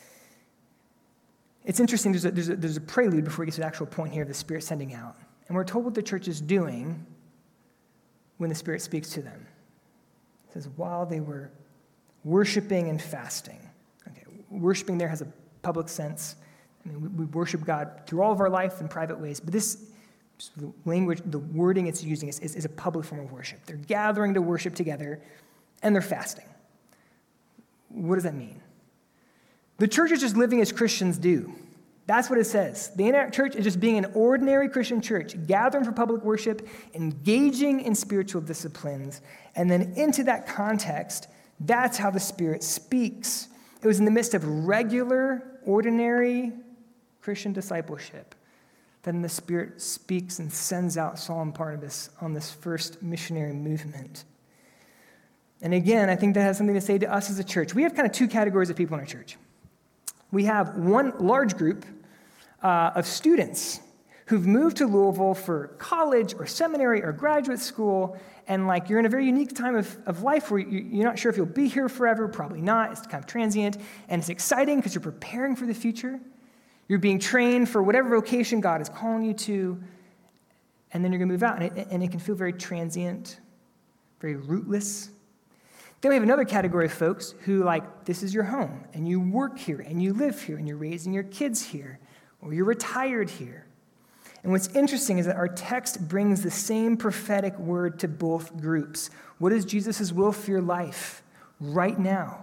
It's interesting, there's a, there's, a, there's a prelude before we get to the actual point here of the Spirit sending out. And we're told what the church is doing when the Spirit speaks to them. It says, while they were worshiping and fasting. Okay, worshiping there has a public sense. I mean, we, we worship God through all of our life in private ways, but this the language, the wording it's using is, is, is a public form of worship. They're gathering to worship together, and they're fasting. What does that mean? The church is just living as Christians do. That's what it says. The Antioch church is just being an ordinary Christian church, gathering for public worship, engaging in spiritual disciplines, and then into that context, that's how the Spirit speaks. It was in the midst of regular, ordinary Christian discipleship that the Spirit speaks and sends out Saul and Barnabas on this first missionary movement. And again, I think that has something to say to us as a church. We have kind of two categories of people in our church. We have one large group uh, of students who've moved to Louisville for college or seminary or graduate school, and like you're in a very unique time of, of life where you're not sure if you'll be here forever, probably not. It's kind of transient, and it's exciting because you're preparing for the future. You're being trained for whatever vocation God is calling you to, and then you're going to move out, and it, and it can feel very transient, very rootless. Then we have another category of folks who, like, this is your home, and you work here, and you live here, and you're raising your kids here, or you're retired here. And what's interesting is that our text brings the same prophetic word to both groups. What is Jesus' will for your life right now?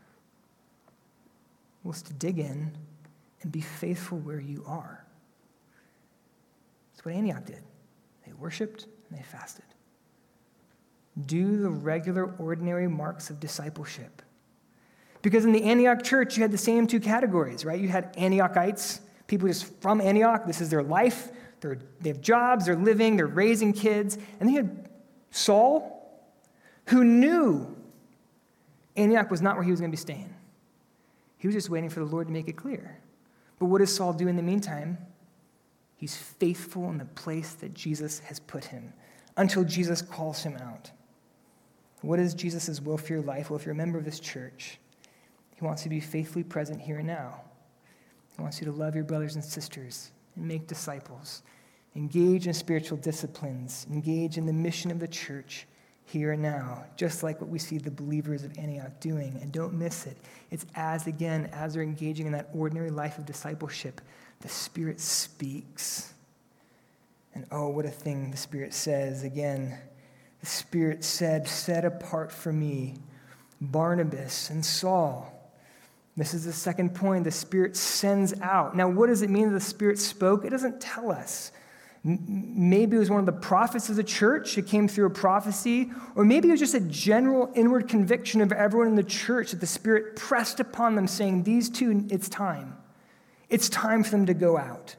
Well, it's to dig in and be faithful where you are. That's what Antioch did. They worshiped and they fasted. Do the regular, ordinary marks of discipleship. Because in the Antioch church, you had the same two categories, right? You had Antiochites, people just from Antioch. This is their life. They're, they have jobs, they're living, they're raising kids. And then you had Saul, who knew Antioch was not where he was going to be staying. He was just waiting for the Lord to make it clear. But what does Saul do in the meantime? He's faithful in the place that Jesus has put him until Jesus calls him out. What is Jesus' will for your life? Well, if you're a member of this church, he wants you to be faithfully present here and now. He wants you to love your brothers and sisters and make disciples Engage in spiritual disciplines. Engage in the mission of the church here and now, just like what we see the believers of Antioch doing. And don't miss it. It's as, again, as they're engaging in that ordinary life of discipleship, the Spirit speaks. And oh, what a thing the Spirit says. Again, the Spirit said, set apart for me Barnabas and Saul. This is the second point. The Spirit sends out. Now, what does it mean that the Spirit spoke? It doesn't tell us. Maybe it was one of the prophets of the church. It came through a prophecy. Or maybe it was just a general inward conviction of everyone in the church that the Spirit pressed upon them, saying, these two, it's time. It's time for them to go out.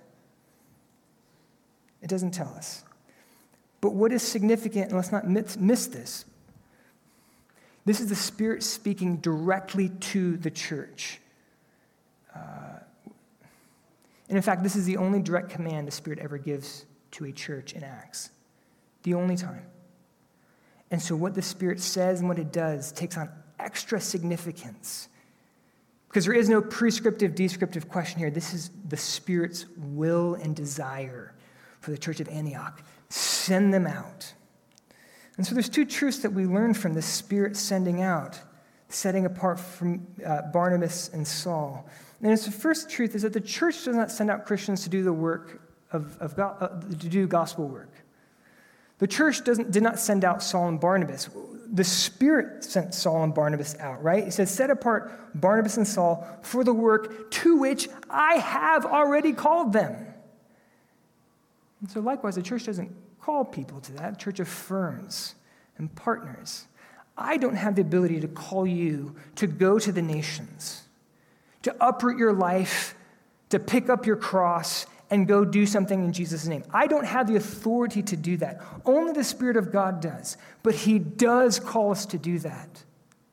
It doesn't tell us. But what is significant, and let's not miss this, this is the Spirit speaking directly to the church. Uh, and in fact, this is the only direct command the Spirit ever gives to a church in Acts. The only time. And so what the Spirit says and what it does takes on extra significance. Because there is no prescriptive, descriptive question here. This is the Spirit's will and desire for the church of Antioch. Send them out. And so there's two truths that we learn from the Spirit sending out, setting apart from uh, Barnabas and Saul. And it's the first truth is that the church does not send out Christians to do the work of, of God, uh, to do gospel work. The church doesn't did not send out Saul and Barnabas. The Spirit sent Saul and Barnabas out, right? It says, set apart Barnabas and Saul for the work to which I have already called them. And so likewise, the church doesn't call people to that. The church affirms and partners. I don't have the ability to call you to go to the nations, to uproot your life, to pick up your cross and go do something in Jesus' name. I don't have the authority to do that. Only the Spirit of God does. But he does call us to do that.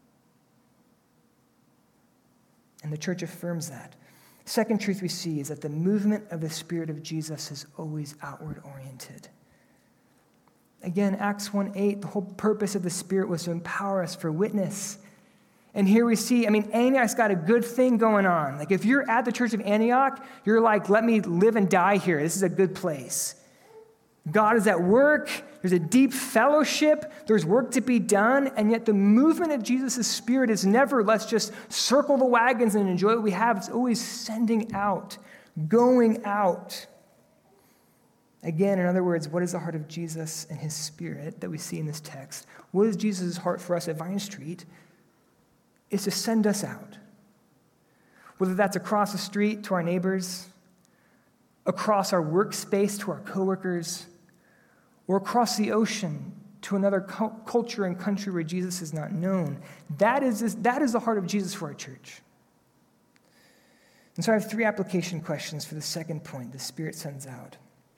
And the church affirms that. Second truth we see is that the movement of the Spirit of Jesus is always outward oriented. Again, Acts one eight, the whole purpose of the Spirit was to empower us for witness. And here we see, I mean, Antioch's got a good thing going on. Like if you're at the church of Antioch, you're like, let me live and die here. This is a good place. God is at work. There's a deep fellowship. There's work to be done. And yet the movement of Jesus' Spirit is never, let's just circle the wagons and enjoy what we have. It's always sending out, going out. Again, in other words, what is the heart of Jesus and his Spirit that we see in this text? What is Jesus' heart for us at Vine Street? It's to send us out. Whether that's across the street to our neighbors, across our workspace to our coworkers, or across the ocean to another cu- culture and country where Jesus is not known. That is, that is the heart of Jesus for our church. And so I have three application questions for the second point, the Spirit sends out.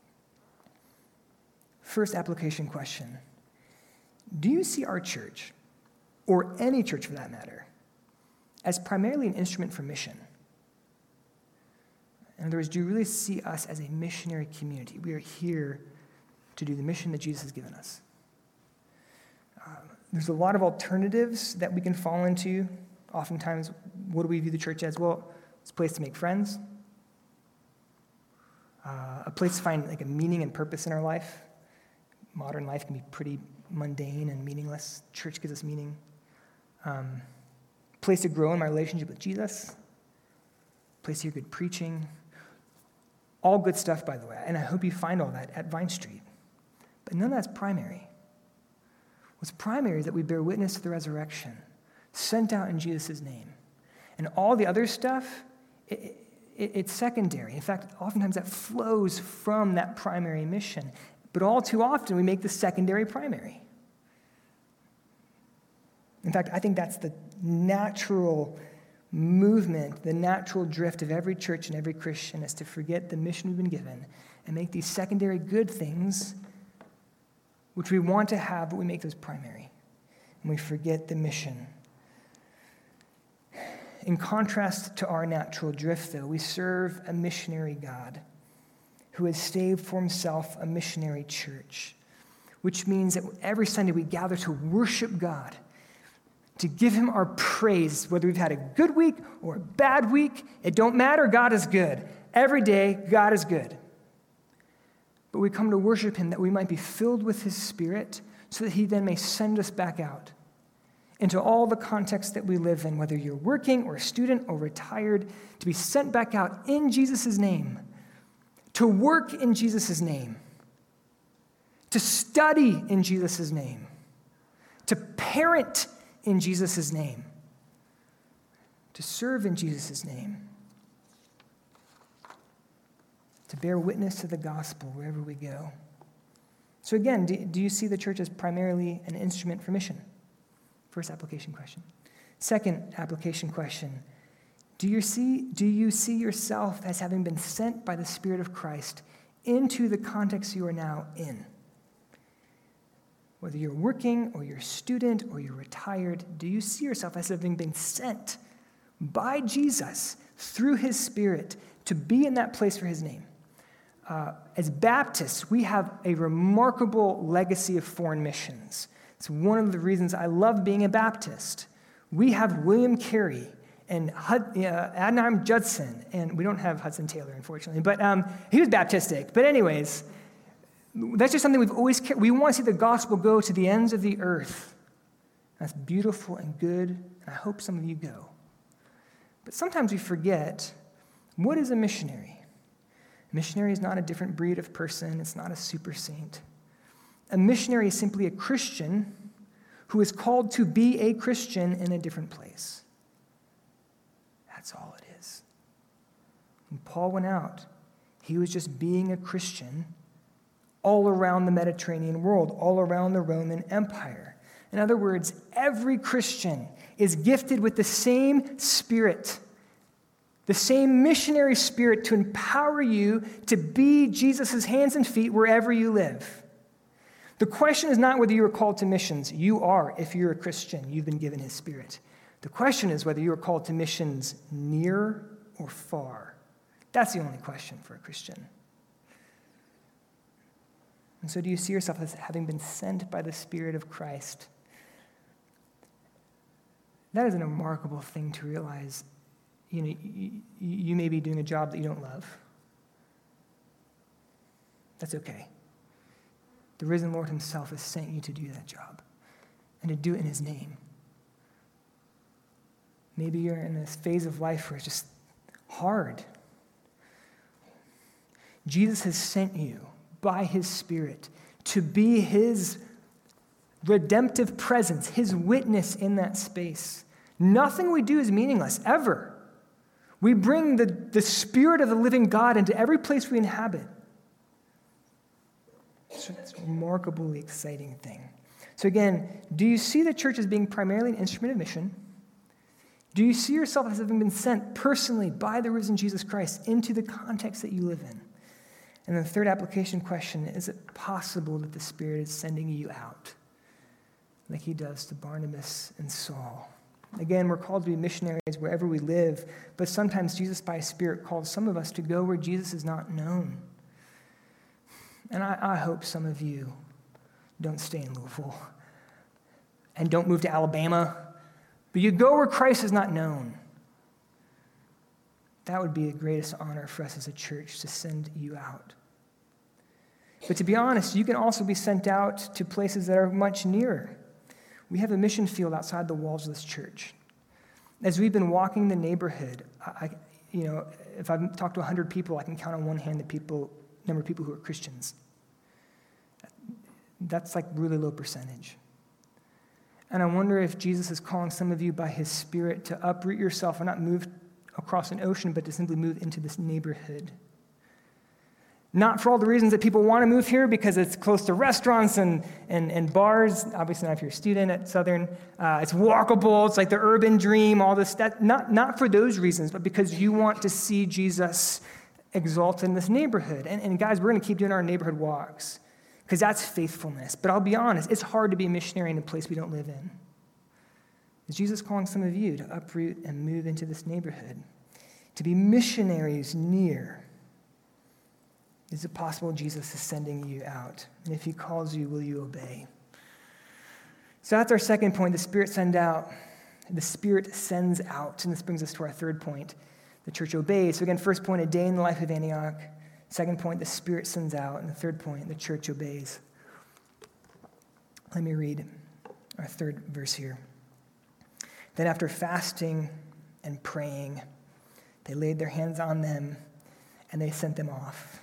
First application question. Do you see our church, or any church for that matter, as primarily an instrument for mission? In other words, do you really see us as a missionary community? We are here to do the mission that Jesus has given us. Um, there's a lot of alternatives that we can fall into. Oftentimes, what do we view the church as? Well, it's a place to make friends, uh, a place to find like a meaning and purpose in our life. Modern life can be pretty mundane and meaningless. Church gives us meaning. Um, place to grow in my relationship with Jesus. Place to hear good preaching. All good stuff, by the way. And I hope you find all that at Vine Street. But none of that's primary. What's primary is that we bear witness to the resurrection, sent out in Jesus' name. And all the other stuff, it, it, it's secondary. In fact, oftentimes that flows from that primary mission. But all too often, we make the secondary primary. In fact, I think that's the natural movement, the natural drift of every church and every Christian is to forget the mission we've been given and make these secondary good things, which we want to have, but we make those primary. And we forget the mission. In contrast to our natural drift, though, we serve a missionary God who has saved for himself a missionary church, which means that every Sunday we gather to worship God, to give him our praise, whether we've had a good week or a bad week. It don't matter. God is good. Every day, God is good. But but we come to worship him that we might be filled with his Spirit so that he then may send us back out into all the contexts that we live in, whether you're working or a student or retired, to be sent back out in Jesus' name, to work in Jesus' name, to study in Jesus' name, to parent in Jesus' name, to serve in Jesus' name, to bear witness to the gospel wherever we go. So again, do, do you see the church as primarily an instrument for mission? First application question. Second application question, do you see, do you see yourself as having been sent by the Spirit of Christ into the context you are now in? Whether you're working or you're a student or you're retired, do you see yourself as having been sent by Jesus through his Spirit to be in that place for his name? Uh, as Baptists, we have a remarkable legacy of foreign missions. It's one of the reasons I love being a Baptist. We have William Carey and Hud, uh, Adoniram Judson, and we don't have Hudson Taylor, unfortunately, but um, he was Baptistic. But anyways, that's just something we've always cared. We want to see the gospel go to the ends of the earth. That's beautiful and good, and I hope some of you go. But sometimes we forget, what is a missionary? A missionary is not a different breed of person. It's not a super saint. A missionary is simply a Christian who is called to be a Christian in a different place. That's all it is. When Paul went out, he was just being a Christian all around the Mediterranean world, all around the Roman Empire. In other words, every Christian is gifted with the same Spirit, the same missionary spirit to empower you to be Jesus' hands and feet wherever you live. The question is not whether you are called to missions. You are, if you're a Christian. You've been given his Spirit. The question is whether you are called to missions near or far. That's the only question for a Christian. And so do you see yourself as having been sent by the Spirit of Christ? That is a remarkable thing to realize. You know, you, you may be doing a job that you don't love. That's okay. The risen Lord himself has sent you to do that job and to do it in his name. Maybe you're in this phase of life where it's just hard. Jesus has sent you by his Spirit to be his redemptive presence, his witness in that space. Nothing we do is meaningless, ever. We bring the, the Spirit of the living God into every place we inhabit. It's a remarkably exciting thing. So again, do you see the church as being primarily an instrument of mission? Do you see yourself as having been sent personally by the risen Jesus Christ into the context that you live in? And the third application question, is it possible that the Spirit is sending you out like he does to Barnabas and Saul? Again, we're called to be missionaries wherever we live, but sometimes Jesus by his Spirit calls some of us to go where Jesus is not known. And I, I hope some of you don't stay in Louisville and don't move to Alabama, but you go where Christ is not known. That would be the greatest honor for us as a church, to send you out. But to be honest, you can also be sent out to places that are much nearer. We have a mission field outside the walls of this church. As we've been walking the neighborhood, I, you know, if I've talked to one hundred people, I can count on one hand the people, number of people who are Christians. That's like really low percentage. And I wonder if Jesus is calling some of you by his Spirit to uproot yourself and not move across an ocean, but to simply move into this neighborhood. Not for all the reasons that people want to move here, because it's close to restaurants and, and, and bars. Obviously not if you're a student at Southern. Uh, it's walkable. It's like the urban dream, all this. That, not, not for those reasons, but because you want to see Jesus exalted in this neighborhood. And, and guys, we're going to keep doing our neighborhood walks, because that's faithfulness. But I'll be honest, it's hard to be a missionary in a place we don't live in. Is Jesus calling some of you to uproot and move into this neighborhood? To be missionaries near? Is it possible Jesus is sending you out? And if he calls you, will you obey? So that's our second point, the Spirit send out. The Spirit sends out. And this brings us to our third point. The church obeys. So again, first point, a day in the life of Antioch. Second point, the Spirit sends out. And the third point, the church obeys. Let me read our third verse here. Then after fasting and praying, they laid their hands on them and they sent them off.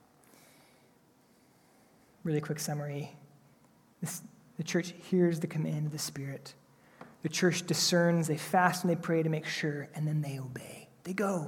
Really quick summary. This, the church hears the command of the Spirit. The church discerns, they fast and they pray to make sure, and then they obey. They go.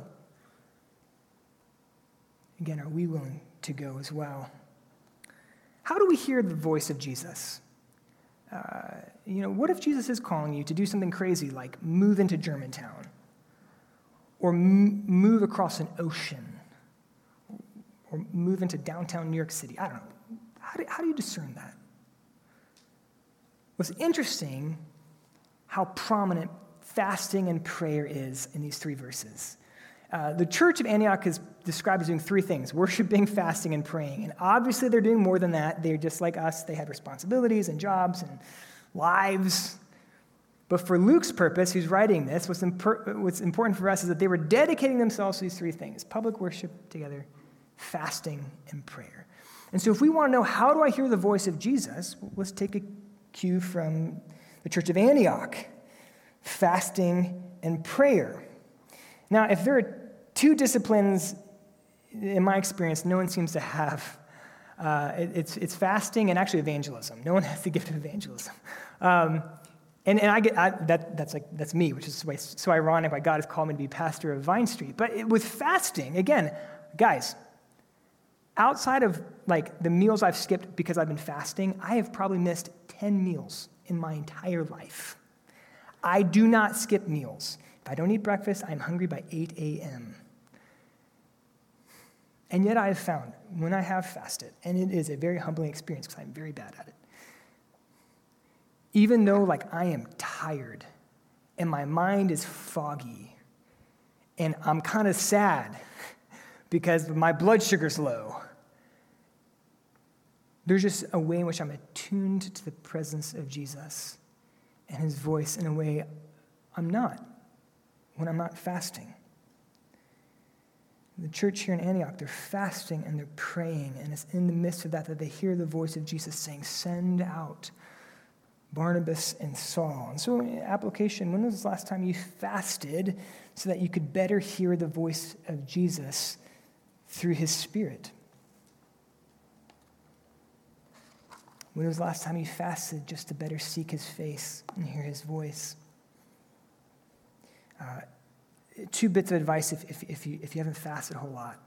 Again, are we willing to go as well? How do we hear the voice of Jesus? Uh, you know, what if Jesus is calling you to do something crazy like move into Germantown or m- move across an ocean or move into downtown New York City? I don't know. How do, how do you discern that? What's interesting, how prominent fasting and prayer is in these three verses. Uh, the church of Antioch is described as doing three things: worshiping, fasting, and praying. And obviously they're doing more than that. They're just like us. They had responsibilities and jobs and lives. But for Luke's purpose, who's writing this, what's, imp- what's important for us is that they were dedicating themselves to these three things: public worship together, fasting, and prayer. And so if we want to know, how do I hear the voice of Jesus? Let's take a cue from the church of Antioch: fasting and prayer. Now, if there are two disciplines, in my experience, no one seems to have, uh, it, it's, it's fasting and actually evangelism. No one has the gift of evangelism. Um, and, and I get I, that that's like that's me, which is so, so ironic why God has called me to be pastor of Vine Street. But it, with fasting, again, guys, outside of like the meals I've skipped because I've been fasting, I have probably missed ten meals in my entire life. I do not skip meals. If I don't eat breakfast, I'm hungry by eight a.m. And yet I have found, when I have fasted, and it is a very humbling experience because I'm very bad at it, even though like I am tired and my mind is foggy and I'm kind of sad because my blood sugar's low, there's just a way in which I'm attuned to the presence of Jesus and his voice in a way I'm not when I'm not fasting. The church here in Antioch, they're fasting and they're praying, and it's in the midst of that that they hear the voice of Jesus saying, send out Barnabas and Saul. And so, application, when was the last time you fasted so that you could better hear the voice of Jesus through his Spirit? When was the last time you fasted just to better seek his face and hear his voice? Uh, two bits of advice if, if, if, you, if you haven't fasted a whole lot.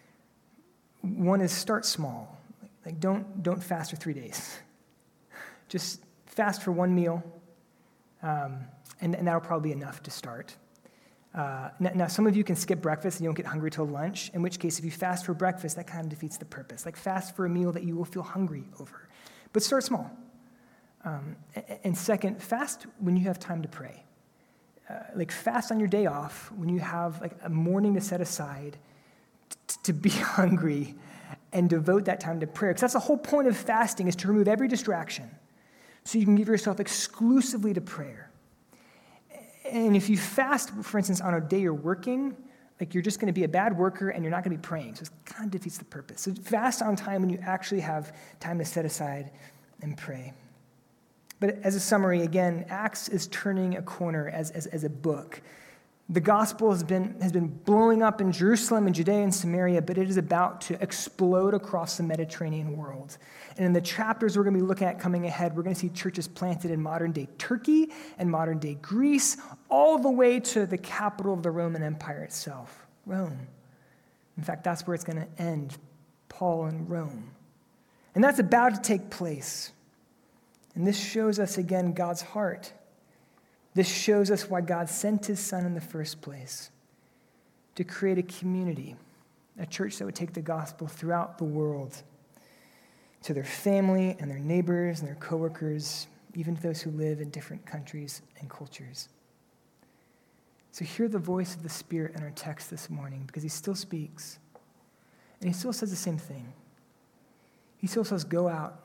One is start small. Like don't, don't fast for three days. Just fast for one meal, um, and, and that'll probably be enough to start. Uh, now, now, some of you can skip breakfast and you don't get hungry till lunch, in which case if you fast for breakfast, that kind of defeats the purpose. Like fast for a meal that you will feel hungry over. But start small. Um, and second, fast when you have time to pray. Uh, like fast on your day off when you have like a morning to set aside t- to be hungry and devote that time to prayer. Because that's the whole point of fasting, is to remove every distraction so you can give yourself exclusively to prayer. And if you fast, for instance, on a day you're working, like you're just going to be a bad worker and you're not going to be praying. So it kind of defeats the purpose. So fast on time when you actually have time to set aside and pray. But as a summary, again, Acts is turning a corner as, as, as a book. The gospel has been, has been blowing up in Jerusalem and Judea and Samaria, but it is about to explode across the Mediterranean world. And in the chapters we're going to be looking at coming ahead, we're going to see churches planted in modern-day Turkey and modern-day Greece, all the way to the capital of the Roman Empire itself, Rome. In fact, that's where it's going to end, Paul in Rome. And that's about to take place. And this shows us, again, God's heart. This shows us why God sent his son in the first place, to create a community, a church that would take the gospel throughout the world to their family and their neighbors and their coworkers, even to those who live in different countries and cultures. So hear the voice of the Spirit in our text this morning, because he still speaks, and he still says the same thing. He still says, go out.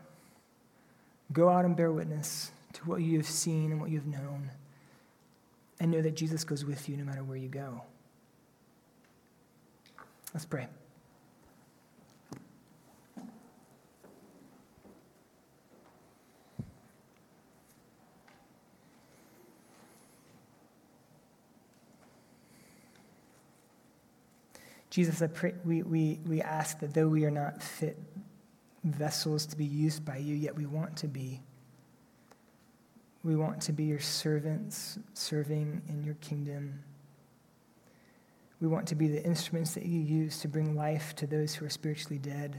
Go out and bear witness to what you have seen and what you have known, and know that Jesus goes with you no matter where you go. Let's pray. Jesus, I pray, we, we, we ask that though we are not fit vessels to be used by you, yet we want to be. We want to be your servants, serving in your kingdom. We want to be the instruments that you use to bring life to those who are spiritually dead.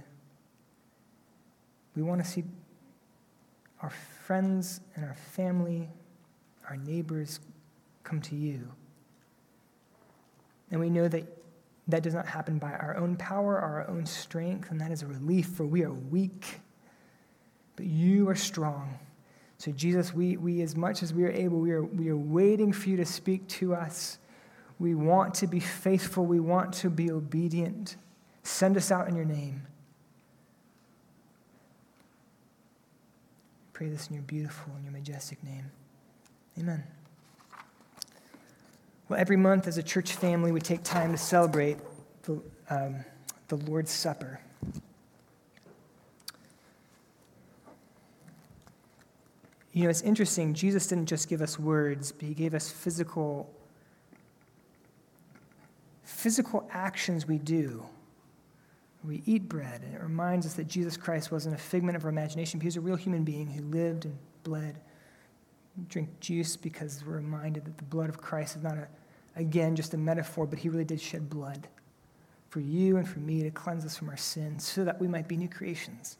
We want to see our friends and our family, our neighbors come to you. And we know that that does not happen by our own power or our own strength, and that is a relief, for we are weak, but you are strong. So Jesus, we, we as much as we are able, we are, we are waiting for you to speak to us. We want to be faithful. We want to be obedient. Send us out in your name. I pray this in your beautiful and your majestic name. Amen. Well, every month as a church family, we take time to celebrate the, um, the Lord's Supper. You know, it's interesting. Jesus didn't just give us words, but he gave us physical, physical actions we do. We eat bread, and it reminds us that Jesus Christ wasn't a figment of our imagination. He was a real human being who lived and bled. We drink juice because we're reminded that the blood of Christ is not, a, again, just a metaphor, but he really did shed blood for you and for me to cleanse us from our sins so that we might be new creations.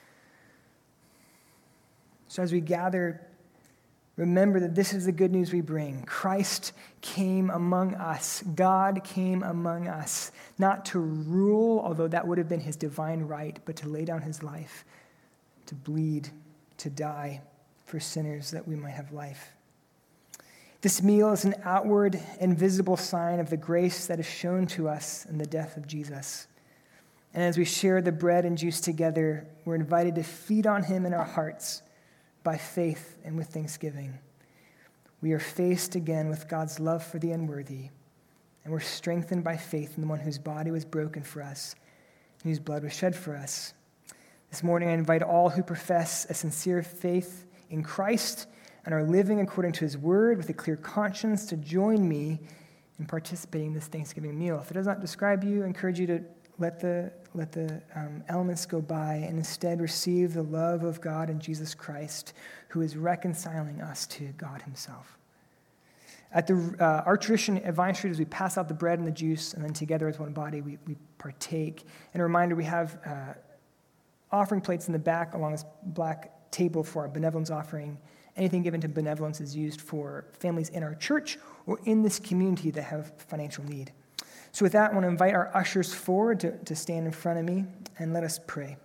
So as we gather, remember that this is the good news we bring. Christ came among us. God came among us, not to rule, although that would have been his divine right, but to lay down his life, to bleed, to die for sinners that we might have life. This meal is an outward and visible sign of the grace that is shown to us in the death of Jesus. And as we share the bread and juice together, we're invited to feed on him in our hearts by faith and with thanksgiving. We are faced again with God's love for the unworthy, and we're strengthened by faith in the one whose body was broken for us, and whose blood was shed for us. This morning I invite all who profess a sincere faith in Christ and are living according to his word with a clear conscience to join me in participating in this Thanksgiving meal. If it does not describe you, I encourage you to let the, let the um, elements go by and instead receive the love of God in Jesus Christ, who is reconciling us to God himself. At the, uh, our tradition at Vine Street is we pass out the bread and the juice, and then together as one body we, we partake. And a reminder, we have uh, offering plates in the back along this black table for our benevolence offering. Anything given to benevolence is used for families in our church or in this community that have financial need. So with that, I want to invite our ushers forward to, to stand in front of me, and let us pray.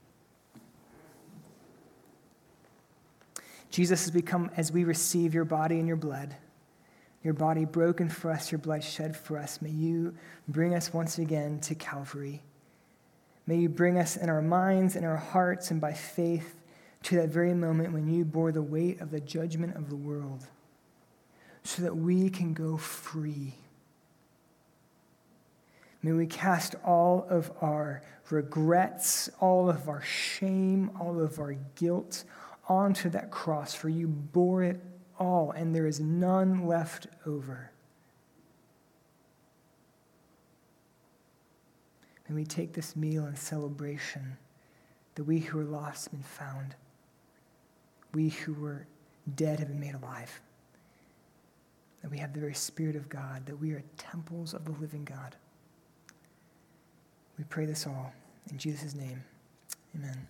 Jesus, as we come, as we receive your body and your blood, your body broken for us, your blood shed for us, may you bring us once again to Calvary. May you bring us in our minds, in our hearts, and by faith to that very moment when you bore the weight of the judgment of the world, so that we can go free. May we cast all of our regrets, all of our shame, all of our guilt onto that cross, for you bore it all, and there is none left over. May we take this meal in celebration that we who are lost have been found. We who were dead have been made alive. That we have the very Spirit of God, that we are temples of the living God. We pray this all in Jesus' name. Amen.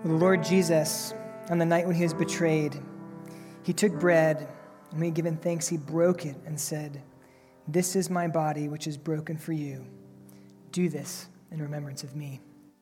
The Lord Jesus, on the night when he was betrayed, he took bread, and when he had given thanks, he broke it and said, "This is my body, which is broken for you. Do this in remembrance of me."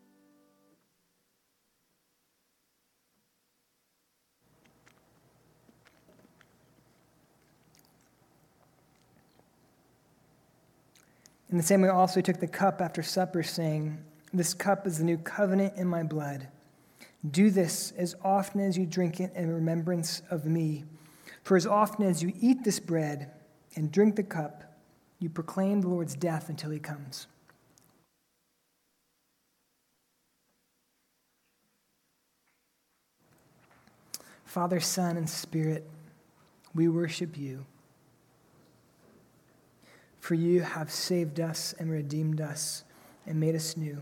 In the same way, also he took the cup after supper, saying, "This cup is the new covenant in my blood. Do this as often as you drink it in remembrance of me. For as often as you eat this bread and drink the cup, you proclaim the Lord's death until he comes." Father, Son, and Spirit, we worship you. For you have saved us and redeemed us and made us new.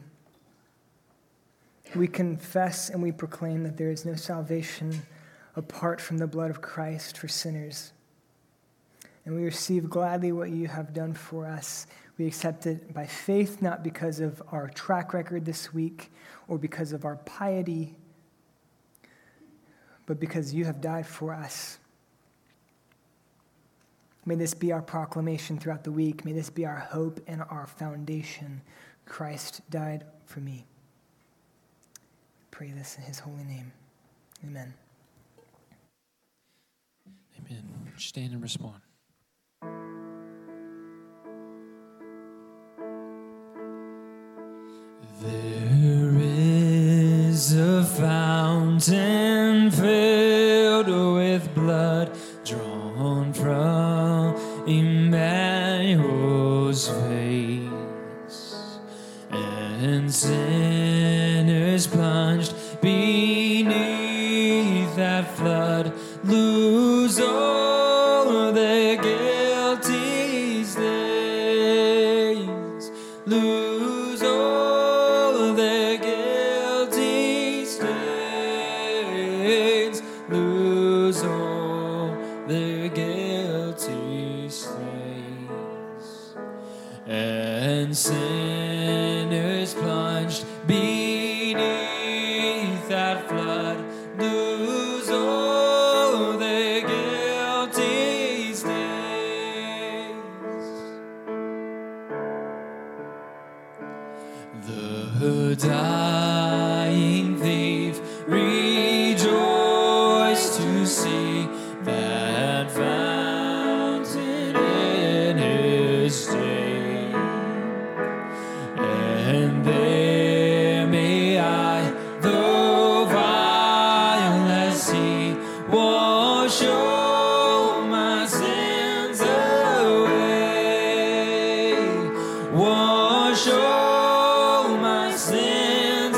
We confess and we proclaim that there is no salvation apart from the blood of Christ for sinners. And we receive gladly what you have done for us. We accept it by faith, not because of our track record this week or because of our piety, but because you have died for us. May this be our proclamation throughout the week. May this be our hope and our foundation. Christ died for me. Pray this in his holy name. Amen. Amen. Stand and respond. There is a fountain filled with blood drawn from Emmanuel's veins, and sinners plunged beneath that flood lose all their guilty stains, lose all their guilty stains, lose all their guilty stains, and sinners plunged beneath that flood lose all their guilty stains. The dying thief rejoiced to see that fountain in his day, and there may I, though vile as he, wash all my sins away, wash all my sins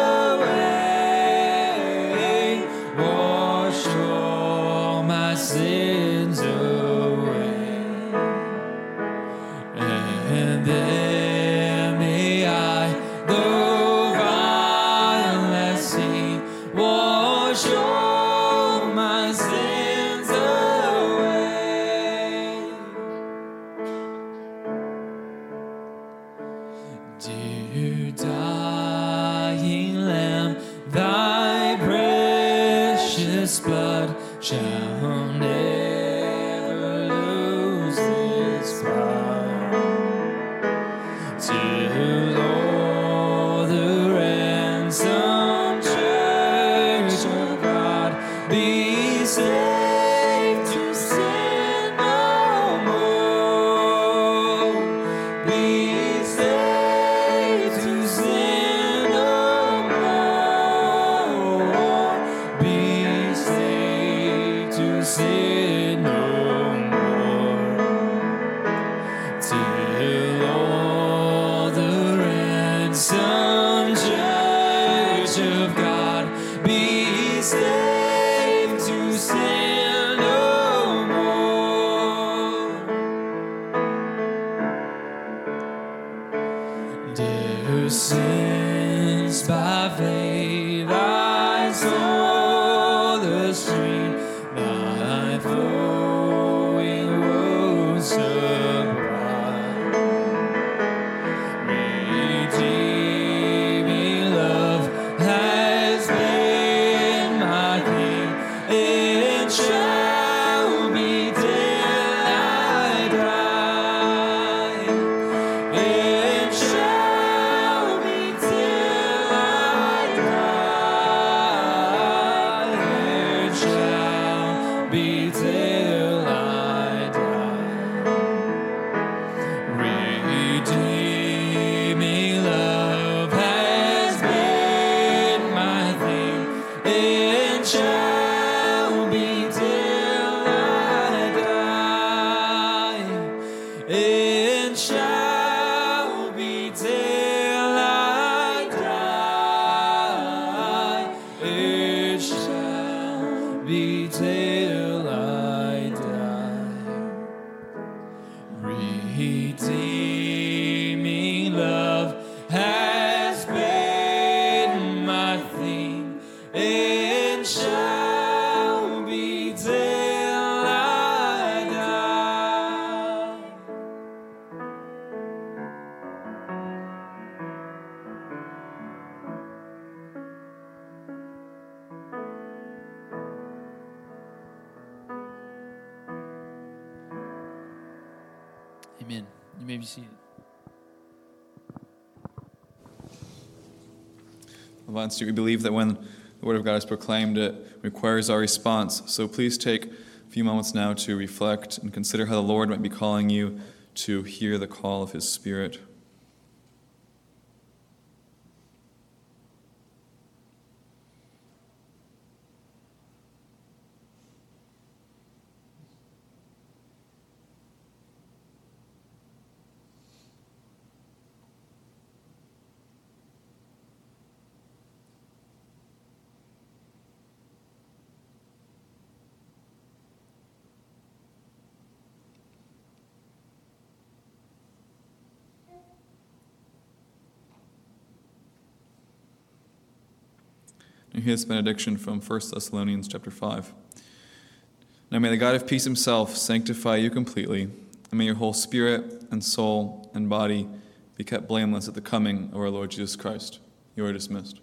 away, wash all my sins away, and there may I, though vile as he, wash all my sins away. Dear dying Lamb, thy precious blood shall never lose its power, till all the ransomed church of God be saved to sin no more, be saved to sin no more, be saved to sin no more, till all the ransomed church of God be saved to sin no more. Dear sins by faith I saw the stream, thy flowing rose abroad, redeeming love has made Amen. You may be seated. Vine Street, we believe that when the Word of God is proclaimed, it requires our response. So please take a few moments now to reflect and consider how the Lord might be calling you to hear the call of His Spirit. And hear this benediction from First Thessalonians chapter five. Now may the God of peace himself sanctify you completely, and may your whole spirit and soul and body be kept blameless at the coming of our Lord Jesus Christ. You are dismissed.